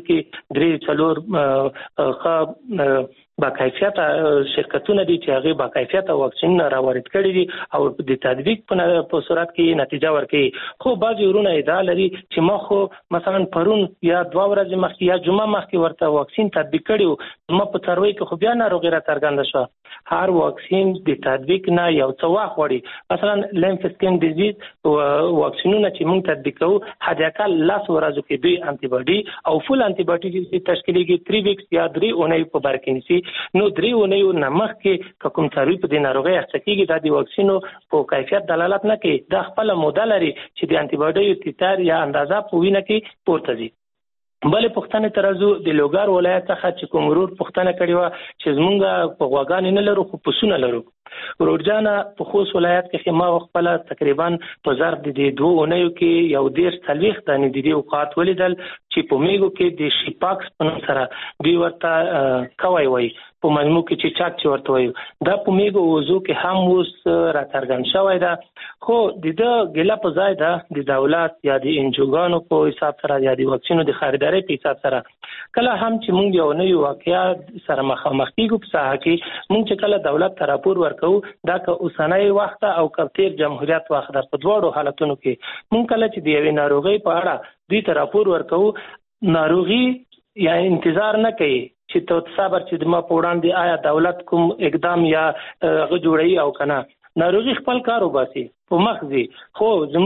کې 3-4 باکیفیت شرکتونه دي چې هغه باکیفیت واکسین راوړل کړي دي او د تطبیق په صورت کې نتیجه ورکړي خو بعضی ورونه ادعا لري چې ما خو مثلا پرون یا 2 ورځې مخکې یا جمعه مخکې ورته واکسین تطبیق کړیو ما په تروي کې خو بیا ناروغي را څرګنده شو هر واکسین د تطبیق نه یو څه وخت وړي مثلا لیمف سکین ډیزیز واکسینونه چې موږ تطبیق کوو حداقل 10 ورځې کې دوی انټي باډي او فول انټي باډي چې تشکیلېږي 3 ویکس یا 3 اونۍ په بر کې نشي نو 3 اونۍ نمخ کې کوم څاروي په دې ناروغي اخته د واکسینو په کیفیت دلالت نه کوي د خپل موده لري چې د انټي باډي تیتار یا اندازه په وینه کې پورته ځي بلې پښتنه ترازو د لوګار ولایت څخه چې کوم ورور پښتنه کړی و چې زمونږ په غواګان نه لرو خو پسونه لرو ورورجانا په خوست ولایت کې ما خپل تقریبا په ظرف د 2 اونیو کې یو ډیر تلويخ د دې اوقات ولیدل چې په میګو کې د شیپاکس په نوم سره دی ورته کوي وای په مجموع کې چې چاک ورته وای دا په میګو وضو کې هم اوس را څرګند شوی دا خو د ګلا په ځای دا د دولت یا د انجوګانو په حساب سره یا د واکسینو د خریداري په حساب سره کله هم چې موږ یو نوی واقعیا سره مخامخ کیږو په ساحه کې موږ چې کله دولت ته راپور ورکو دا که اوسنۍ وخت او کپتیر جمهوریت وخت د په دوړو حالتونو کې موږ کله چې د یوې ناروغي په اړه دوی ته راپور ورکو ناروغي یا انتظار نه کوي چې ته صبر چې د ما په وړاندې آیا دولت کوم اقدام یا غو جوړي او کنه ناروغي خپل کار وباسي په مخزي خو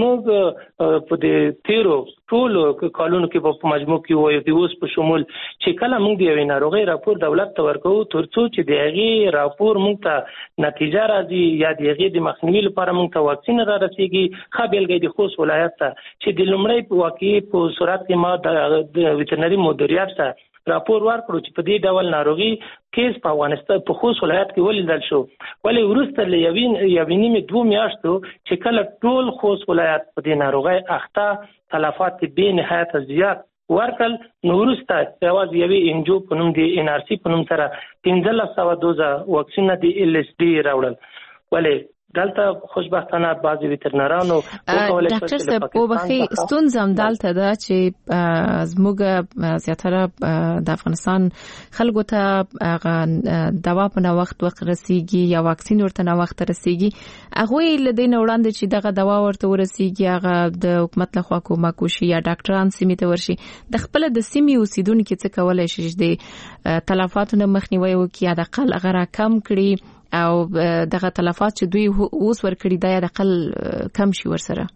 زموږ په دې تیرو ټول کالونو کې په مجموع کې وایي د اوس په شمول چې کله موږ د یوې ناروغي راپور دولت ته ورکو ترڅو چې د هغې راپور موږ ته نتیجه راځي یا د هغې د مخنیوي لپاره موږ ته واکسین را رسیږي ښه بیلګه د خوست ولایت ته چې د لومړۍ په واقعي په صورت کې ما د ویټرنري مدیریت ته راپور ورکړو چې په دې ډول ناروغي کیس په افغانستان په خوست ولایت کې ولیدل شو ولې وروسته له یوې نیمې 2 میاشتو چې کله ټول خوست ولایت په دې ناروغي اخته تلفات به نهایت زیات ورکل نو وروسته یوازې یوې انجو په نوم د ان ار سی په نوم سره 1500 دوزه واکسین د ال اس ډي راوړل ولې دلته خوشبختانه بعضی ویترنرانو ډاکټر صاحب په بخي ستونزه هم دلته ده چې زموږ زیاتره د افغانستان خلکو ته دوا په وخت رسیږي یا واکسین ورته نه وخت رسیږي هغه لدین وړاندې چې دغه دوا ورته ورسیږي هغه د حکومت لخوا کومه کوشي یا ډاکټران سیمه ته ورشي د خپل د سیمې اوسیدونکو څخه کولای شي د تلفاتونو مخنیوي وکړي یا د قل غره کم کړي او دغه تلفات چې دوی اوس ورکړي دا د قل کم شي ورسره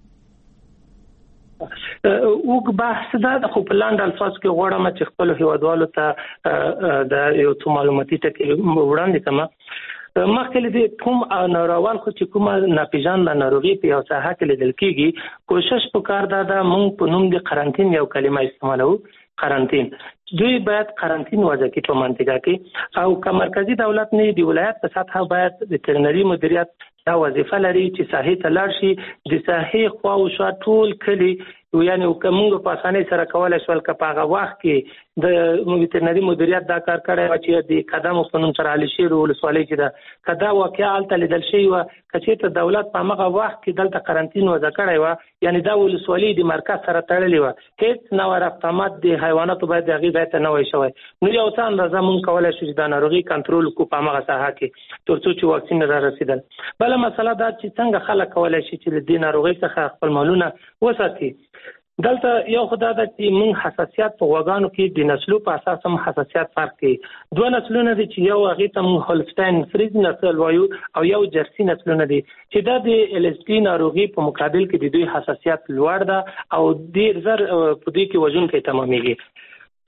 وګ بحث دا خو په لاندې الفاظ کې غواړم چې خپل هیوادوالو ته د یو څه معلوماتي ټکي وړاندې کړم مخکې دې کوم ناروغان خو چې کومه ناپېژانده ناروغي په یو ساحه کې لیدل کېږي کوشش وکړ دا مونږ په نوم د قرنټین یو کلمه استعمالو قرنټین دوی باید قرنټین وضع کې په منطقه کې او که مرکزی دولت نه دی ولایت په سطح باید ویټرنري مدیریت دا وظیفه لري چې ساحې ته لاړ شي د ساحې خوا او شا ټول کلی یعنی کومه په اسانۍ سره کولای شول که په هغه وخت کې د ویټرنري مدیریت دا کار کړی و چې د قدم په نوم سره علي شیر ولسوالۍ کې دا کدا واقعا الته لیدل شوی و چې دولت په هغه وخت کې دلته قرنټین وضع کړی و یعنی دا ولسوالۍ د مرکز سره تړلې و هیڅ نو رفتامات د حیواناتو باید دغه ځای ته نه وای شوی نو یو څه اندازه مونږ کولای شو چې دا ناروغي کنټرول کو په هغه ساحه کې ترڅو چې واکسین را رسیدل بل مسله دا چې څنګه خلک کولای شي چې د ناروغي څخه خپل مالونه وساتي دلته یو خدای د چې مون حساسیت په وګانو کې د نسلو په اساس هم حساسیت فرق کوي دوه نسلونه دي چې یو هغه ته مون هولستاین فریز نسل وایو او یو جرسي نسلونه دي چې دا د ال اس ډي ناروغي په مقابل کې د دوی حساسیت لوړ ده او ډیر زر په دې کې وزن کې تمامېږي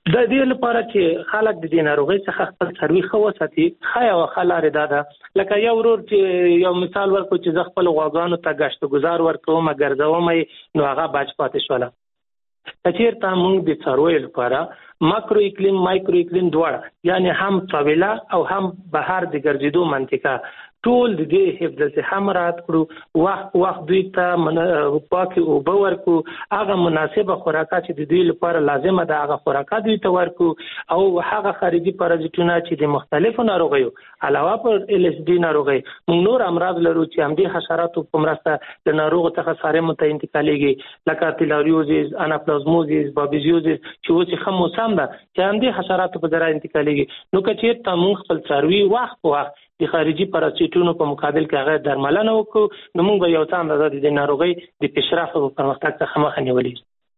د دې لپاره چې خلک د دې ناروغۍ څخه خپل څاروي ښه وساتي خیا او خلاره ده لکه یو ورور چې یو مثال ورکو چې ز خپل غواګانو ته گشت گزار ورکوم ګرځوم نو هغه بچ پاتې شول. چیرته موږ د څاروي لپاره ماکرو اقلیم مایکرو اقلیم دواړه یعنی هم طویله او هم بهر د ګرځېدو منطقه ټول د دې حفظ صحه مراعات کړو وخت دوی ته پاکي اوبه ورکو هغه مناسبه خوراکات چې د دوی لپاره لازمه ده هغه خوراکات دوی ته ورکو او هغه خارجي پارازیتونه چې د مختلفو ناروغیو علاوه پر LSD ناروغي موږ نور امراض لرو چې هم د حشراتو په مرسته د ناروغ څخه سارمو ته انتقالېږي لکه تیلاریوزیس انافلازموزیس بابیزیوزیس چې اوس ښه موسم ده چې هم د حشراتو په ذریعه انتقالېږي نو که چېرته موږ خپل څاروي وخت په وخت د خارجي پارازیتونو په مقابل کې هغه درملنه وکړو نو موږ به یو څه اندازه د ناروغۍ د پیشرفت او پرمختګ څخه مخه نیولې.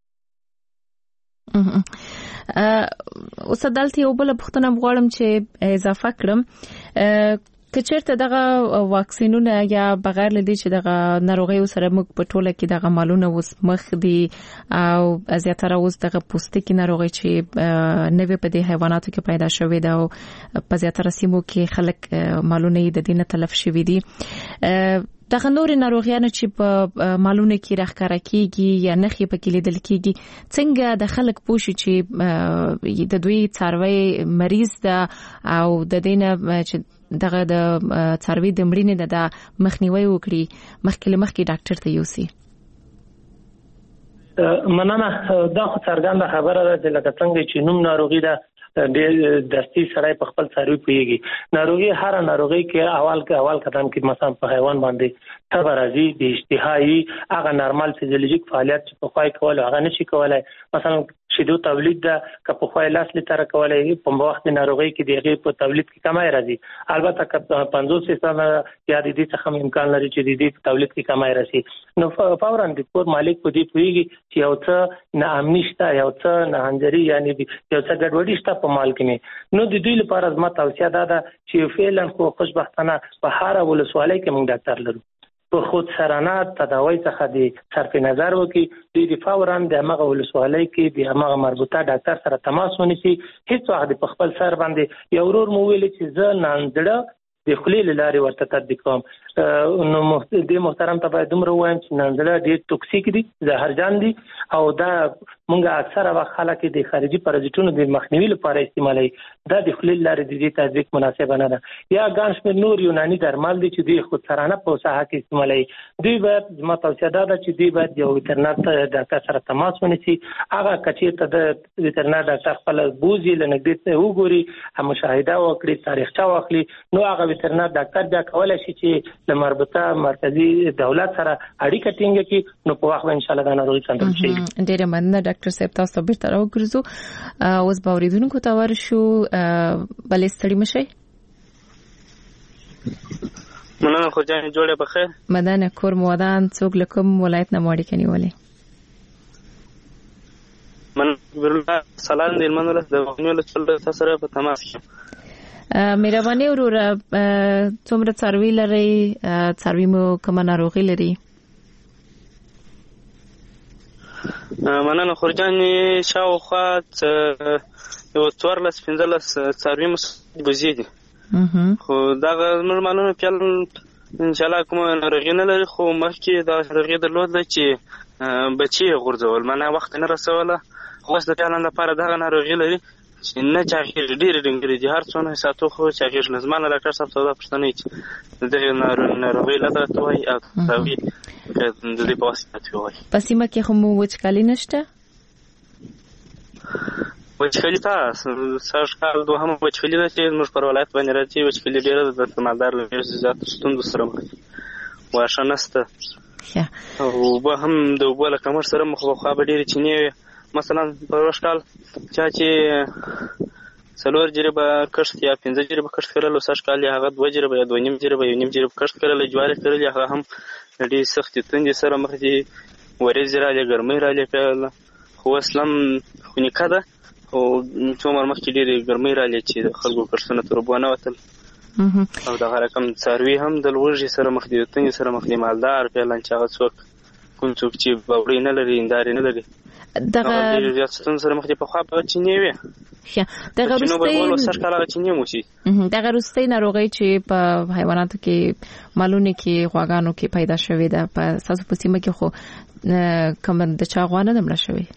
اوس دلته یو بل پوښتنه غواړم چې اضافه کړم که چېرته دغه واکسینونه یا بغیر لدی چې دغه ناروغي سره موږ په ټوله کې دغه مالونه اوس مخ دي او زیاتره اوس دغه پوستکي ناروغي چې نوې په دې حیواناتو کې پیدا شوې ده او په زیاتره سیمو کې خلک مالونه د دې نه تلف شوي دي دغه نور ناروغیانو چې په مالونه کې راښکاره کیږي یا نښې پکې لیدل کیږي څنګه د خلک پوښي چې د دوی څاروي مریض ده او د دې نه چې دغه د څاروي د مړینې د مخنیوي وکړي مخکې ډاکټر ته یوسي. مننه دا خو څرګنده خبره ده چې لکه څنګه چې نوم ناروغي ده د دستي سړی په خپل څاروي پیږي ناروغي هر ناروغي کې اول قدم کې مثلا په حیوان باندې تب راځي د اشتهایی هغه نارمل فزیولوژیک فعالیت چې په خوای کول هغه نشي کولای مثلا شیدو تولید ده که په خوای لاس لتر کولای په وخت ناروغي کې دغه په تولید کې کمای راځي البته که 50% یا د دې څخه امکان لري چې د دې په تولید کې کمای راځي نو فورا د کور مالک په دې پیږي چې یو څه نه امنشته یو څه نه هنجري یعنی یو څه ګډوډي شته په مال کې نو د دوی لپاره زما توصیه ده چې فعلا خو خوشبختانه په هر ولسوالۍ کې موږ ډاکټر لرو په خود سرانه تداوی څخه د صرف نظر وکړي د فورا د هغه ولسوالۍ کې د هغه مربوطه ډاکټر سره تماس ونیسي هیڅ وخت په خپل سر باندې یو ورور مو ویل چې زه ناندړه د خلیل لاري ورته تطبیق کوم نو د محترم ته باید دومره وایم چې ناندړه ډېر توکسیک دي زهرجن دي او دا مونږه اکثره وخت خلک د خارجي پارازیتونو د مخنیوي لپاره استعمالوي دا د خلیل لاري د دې تطبیق مناسب نه ده یا ګان شمېر نور یوناني درمل دي چې د خودسرانه په ساحه کې استعمالوي دوی باید زما توصیه ده چې دوی باید یو وترنر ډاکټر سره تماس ونیسي هغه کچېته د وترنر ډاکټر خپل بوزي لنګدې وګوري مشاهده وکړي تاریخچه واخلي نو هغه وترنر ډاکټر بیا کولای شي چې د مربوطه مرکزی دولت سره اړیکه ټینګه کړي نو په وخت ان شاء الله دا ناروغي کنټرول شي. ډېر مننه ډاکټر صاحب تاسو بیرته راوګرځو اوس به اوریدونکو ته ورشو بلې ستړي مشئ. مننه خو جان جوړه بخیر مدن کور مودان څوک لکم ولایت نه ماړي کني ولې من ورله سلام دې منله د ونیول څل سره په تماس مهرباني وروره څومره څاروي لري څاروي مو کومه ناروغي لري؟ مننه خورجان شاوخوا یو 14-15 څاروي مو بزي دي خو دا نورمالونه پیل ان شاء الله کوم ناروغي نه لري خو مخکې دا ناروغي درلوده چې بچي غورځول منه وخت نه رسوله خو د پیلان لپاره دا ناروغي لري چې نه چاغیر ډیر ډنګري دي هر څونه ساتو خو چاغیر لازمانه ډاکټر صاحب ته دا پښتنه چې دغه ناروغي لته توي او توي د دې په واسطه توي پسې مکه هم وچکالي نشته وچکالي تاسو سرکال دوه هم وچکالي ده چې موږ پر ولایت باندې راځي وچکالي ډیره د سمادار له زیات ستوند سره مخ واښه نسته او به هم د وبله کمر سره مخ خو به ډیره چینه مثلا په ورشکال چې څلور جریبه کښت یا 15 جریبه کښت کړل او سرکال هغه 2 جریبه یا 2.5 جریبه یو نیم جریبه کښت کړل جواری کړل هغه هم ډېر سخت تندې سره مخ دي ورې زرا له ګرمۍ را لکه خو اسلام خو نکاده او څومره مخ کې ډېر ګرمۍ را لې چې خلکو کښتونه تربونه وتل او دا رقم څاروي هم د لوږې سره مخ دي تندې سره مخ دي مالدار پیلان چې هغه څوک کوم څوک چې باوري نه لري انداري نه لري دغه زیات ستون سره مخ په خوا په چینی وي دغه روستۍ ناروغي چې په حیواناتو کې مالونه کې غواګانو کې پیدا شوې ده په تاسو په سیمه کې خو کوم د چا غوانه نه مړه شوې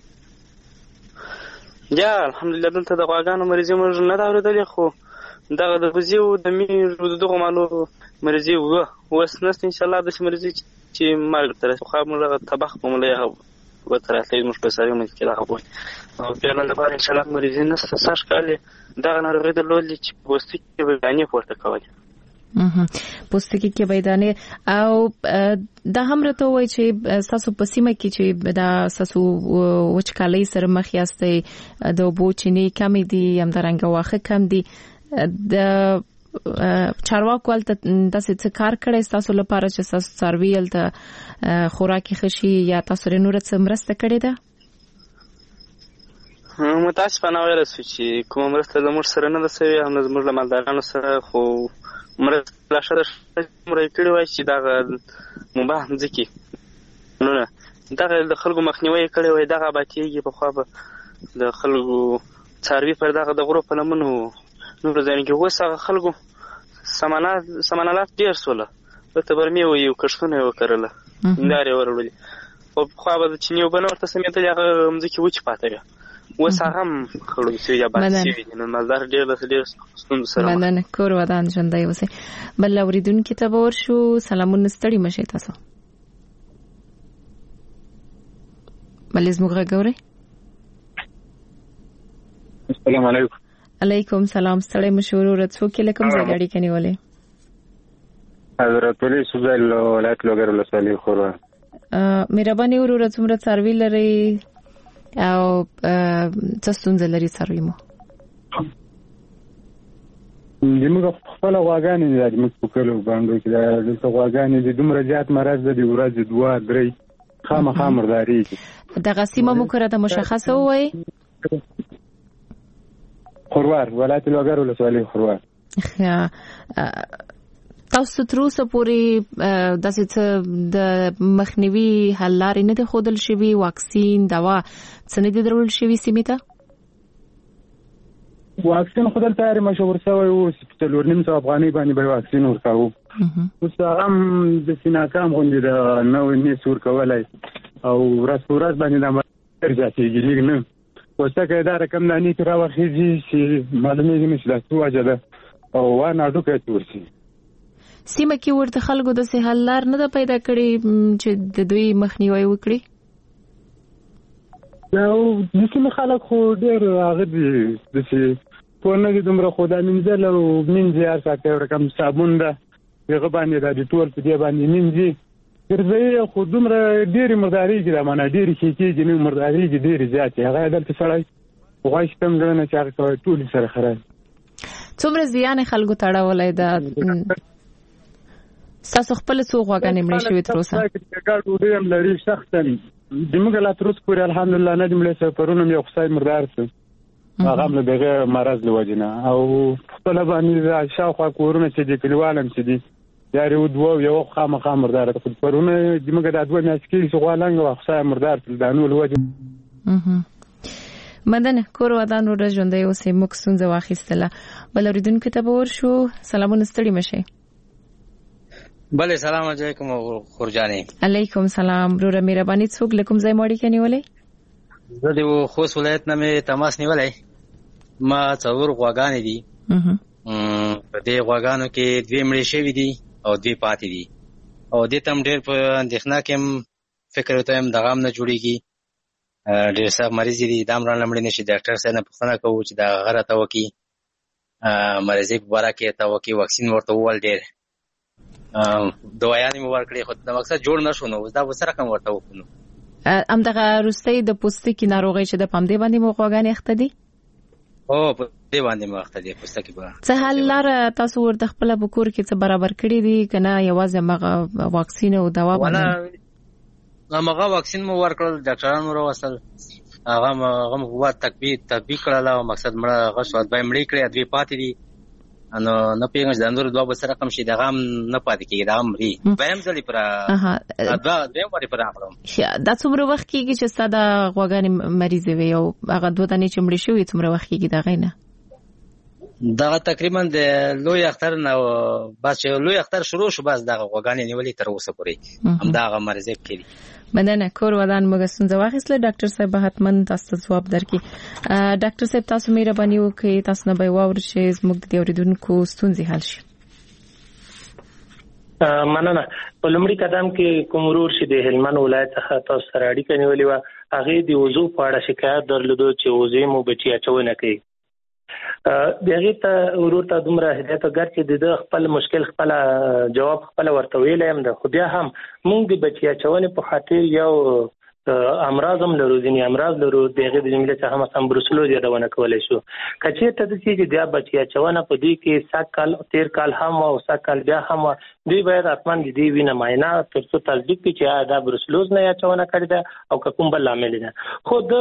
یا الحمدلله دلته د غواګانو مریضي موږ نه دا اورېدلې خو دغه د بزیو د میږو دغه مالو مریضي اوس نست ان شاء الله د مریضي چې مرګ تر خو موږ تبخ په ملي وتراتلې موږ په ساري مې کې راغوي او په نن لپاره ان شاء الله مریضي نست ساش کالي دغه ناروغي د لولې چې پوستکي کې بیانې پورته کوي پوستکي کې بیانې او د هم راته وای چې تاسو په سیمه کې چې دا تاسو وچکالۍ سره مخ یاستئ د بوچنی کم دي هم درنګ واخه کم دي د چارواکو ته تاسو څه کار کړی تاسو لپاره چې تاسو سرویل ته خوراکي خشي یا تاسو نور څه مرسته کړې ده متاسفانه وایره چې کوم مرسته د موږ سره نه ده سوي هم زموږ له مالدارانو سره خو مرسته شته مرای کړی وای چې دا مباح ځکه نو دا د خلکو مخنیوي کړی وای دا غابتیږي په خوا به د خلکو څاروي پر دغه د غرو په لمنو نور ځان کې وسه خلکو سمانالات ډیر سوله ته برمي یو کښونه وکړله انداري ورولې او خو به چې نیو بنور ته سمېته هغه مځکه وچ پاتې وسه هم خلک چې یا باندې نو مالدار ډیر ستوند سره مننه کور ودان ژوندۍ اوسه بل اوریدونکو ته ور شو سلامونه ستړي مشه تاسو بلې زموږ غوړې السلام علیکم علیکم سلام ستړي مشورو راتسو کې لکم زګاړي کني ولې حضرت ولي سوزل ولایت لوګر ولسوالۍ خورا مهرباني ورور څومره څاروي لري او څه لري څاروي مو دموږ خپل غواګانې دي موږ په کلو باندې کې د غواګانې د دومره زیات مرز د ورځ 2-3 خامخا مرداري دغه سیمه مو کړه د مشخصه وای خروار ولایت لوګر ولسوالۍ خروار تاسو تروسه پوری د مخنیوي حل لارې نه د خودل شوی واکسین دوا څنګه د درول شوی سیمه ته واکسین خودل تیار مشور شوی او سپټلور نیم سو افغاني باندې به واکسین ورکاو اوس هغه د سیناکام غونډه د نو نه سور کولای او ورځ باندې د ارجاتیږي لګنه وسته کې دا رقم نه نیت راوخیږي چې معلومه نشي د څه وجه ده او وانا ډوکه تورسي سیمه کې ورته خلکو د سهال لار نه پیدا کړي چې د دوی مخنیوي وکړي نو د سیمه خلک خو ډېر هغه دي د څه په نه دومره خدای منځل او منځي ارساته رقم صابون ده هغه باندې د ټول په دی باندې منځي ګرځي خو دومره ډېر مرداري کې د معنا ډېر کې نه مرداري کې ډېر زیات هغه دلته سړی غواړم غواړم چې هغه ټول سره خراب څومره زیان خلکو تړاولای ده تاسو خپل څو غواګانې مړې شوې تر اوسه ګاډو ډېر لري شخصا دموږ لا تر اوسه پورې الحمدلله نه دمړې سفرونه یو خصای مردار څه هغه هم دغه مرز لوجنه او خپل باندې شاوخوا کورونه چې د کلیوالم چې دي یاري ودو یو خامخا مردار ته پرونه دموږ د ادوه میاشتې غوالنګ او خصای مردار تل دانو لوجه مدنه کور ودان ور ژوندۍ اوسې مکسون زواخیستله بل اوریدونکو ته ور شو سلامونه ستړي مشه بله سلام علیکم خورجانې علیکم سلام برو مهرباني څوک لکم ځای ماړی کني ولې زه د خوست ولایت نه مې تماس نیولای ما څور غواګانې دي په دې غواګانو کې 2 مړې شوې دي او 2 پاتې دي او دې تم ډېر په اندېښنه کې فکر وته هم دغه نه جوړيږي ډېر څه مریض دي دام ران لمړې نشي ډاکټر سره نه پوښتنه کوو چې دا غره ته وکی مریضي په باره کې ته وکی واکسین ورته ول ډېر دوايانې مو ورکړې خو د مقصد جوړ نشو نو دا وسره کوم ورته وکړو ام دغه روستۍ د پوستکي ناروغي چې د پامدې باندې مو غوګانې اخته دي او په دې باندې مو اخته دي پوستکي به څه حل لار تاسو ورته خپل بکور کې څه برابر کړی دي کنه یوازې مغه واکسین او دوا باندې مغه واکسین مو ورکړل ډاکټرانو راوصل هغه هو تطبیق کړل او مقصد مړه غوښه د مړې کړې 2 پاتې دي نو نه پیږم چې د نور دوه بس رقم شي دغه نه پاتې کیږي دا امري ویم ځلې پر دا دیم وری پر اخرم دا څومره وخت کیږي چې ساده غوګانی مریض وي او هغه دوه دانې چې مړ شي څومره وخت کیږي دا غینه دا تقریبا د لوی اختر نو بس لوی اختر شروع شو بس دا غوګانی نیولې تر اوسه پورې هم دا مریض کړي مننه کور ودان موږ څنګه واخیسله ډاکټر صاحب حتمن تاسو جواب درکې ډاکټر صاحب تاسو مهرباني وکړئ تاسو نه به واور شي زموږ د اوریدونکو ستونزې حل شي مننه په لومړي قدم کې کوم ورور شي د هلمند ولایت څخه تاسو سره اړیکه نیولې و هغه د وضو په اړه شکایت درلودو چې وضو مو بچي اچونه کوي دغه ته ورور ته دومره هدایت وکړ چې د خپل مشکل خپل جواب خپل ورته ویل هم د خو بیا هم موږ د بچي اچونه په خاطر یو امراض هم لرو ځینې امراض لرو دغه د جملې څخه هم بروسلوز یادونه کولای شو کچې ته د چې د بچي اچونه په دې کې 7 کال 13 کال هم او 7 کال بیا هم دوی باید اتمن دي وینه معاینه ترڅو تصدیق کړي چې دا بروسلوز نه اچونه کړی ده او کوم بل عامل ده خو د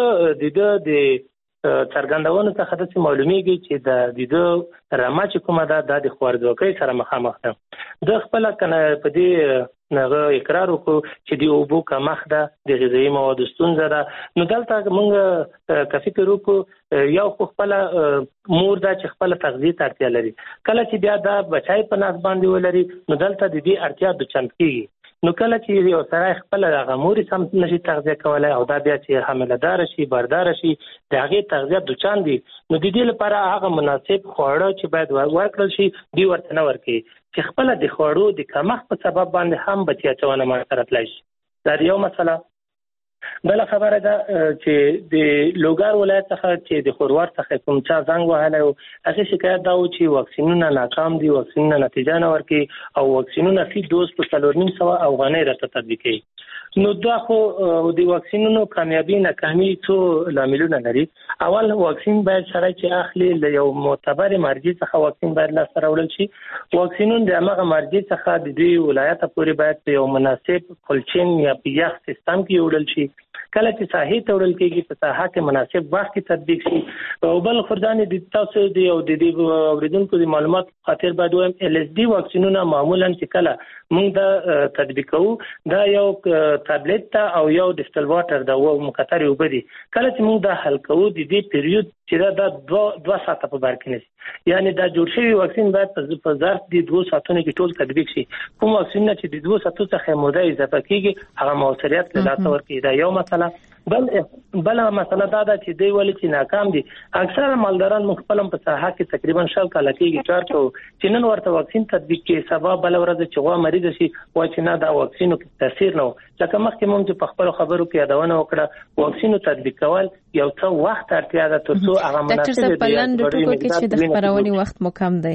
څرګندونو څخه د معلومیږي چې د رما چې کومه ده د خوارځوکۍ سره مخامخ ده د خپل کنه په دې نغه اقرار وکړو چې دی اوبو کمخ ده د غذایی موادو ستونزه ده نو دلته موږ فکر وکړو یو خپل مور دا چې خپل تغذیه اړتیا لري کله چې بیا دا بچای په ناس باندې ولري نو دلته د دې اړتیا د چند کیږي نو کله چې یو سره خپل هغه موري سم نشي تغذیه کولای او دا بیا چې حامله دار شي باردار شي د هغه تغذیه د چاندي نو د دې لپاره هغه مناسب خواړه چې باید ورکړل شي دی ورته نه ورکي چې خپل د خواړو د کمښت په سبب باندې هم بچی اچونه ما سره تلای شي دا یو مسله بل خبره ده چې د لوګار ولایت څخه چې د خروار څخه کوم چا زنګ وهله او هغه شکایت دا و چې واکسینونه ناکام دي واکسینونه نتیجه نه ورکړي او واکسینونه فی دوز په 4.5 افغانۍ راته تطبیق کړي نو دا خو د واکسینونو کامیابی ناکامي څو لاملونه لري اول واکسین باید سره چې اخلي له یو معتبر مرجع څخه واکسین باید لا سره وړل شي واکسینون د هغه مرجع څخه د دې ولایت پورې باید یو مناسب کولچین یا پیاخ سیستم کې وړل شي کله چې ساحې ته وړل کېږي په ساحه کې مناسب وخت کې تطبیق شي او بل خردانې د تاسو دی او د دې اوریدونکو د معلومات خاطر باید وایم LSD واکسینونه معمولا چې کله موږ د تطبیقو دا یو ټابلیټ ته او یو ډیسټل واټر دا و مکتري وبدي کله چې موږ د حل کوو د دې پیریود چې دا 2 ساعته په بار کې نشي یعنی دا جوړ شوی واکسین باید په ظرف د 2 ساعتونو کې ټول تطبیق شي کوم واکسین چې د 2 ساعتونو څخه موده اضافه کیږي هغه موثریت له لاسه ورکړي دا یو مسله بل مسله دا ده چې دی ولې چې ناکام دي اکثره مالداران مخبلم په ساحه کې تقریبا 7 کال کېږي چارته چې نن ورته واکسین تطبیق کې سبب بل ورځ چې غوا مریض شي وای چې نه دا واکسینو کې تاثیر نه لکه مخکې مونږ په خپل خبرو کې یادونه وکړه واکسینو تطبیق کول یو څه وخت اړتیا ده ترڅو هغه مناسب ډاکټر صاحب په لاندې ټکو کې چې د خبرونې وخت مو کم دی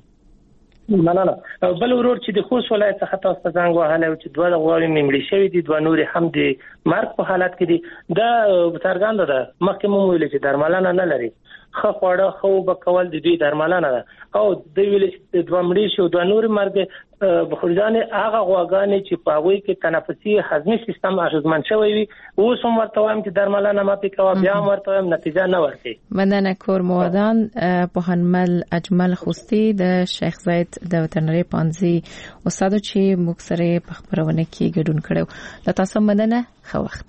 نه بل ورور چې د خوست ولایت څخه تاسو ته زنګ وهله چې دوه غواړي مړي شوی دي دوه نور هم د مرګ په حالت کې دي دا څرګنده ده مخکې مو ویل چې درملنه نه لري خو خواړه خو به کول د دې درملنه ده او د ویل چې دوه مړي شو دوه نور مرګ بخورجان هغه غواګانې چې په هغه کې تنفسي هضمي سیستم اغیزمن شوی وي اوس هم ورته وایم چې درملنه ما پکوا بیا ورته وایم نتیجه نه ورکړي مننه کور مودان په هنمل اجمل خوستی د شیخ زید د وترنری پانزي استاد چې مکسره په خبرونه کې ګډون کړو د تاسو مننه خو وخت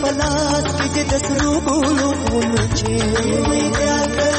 پلاس کې د سرو ګلو غونچې وې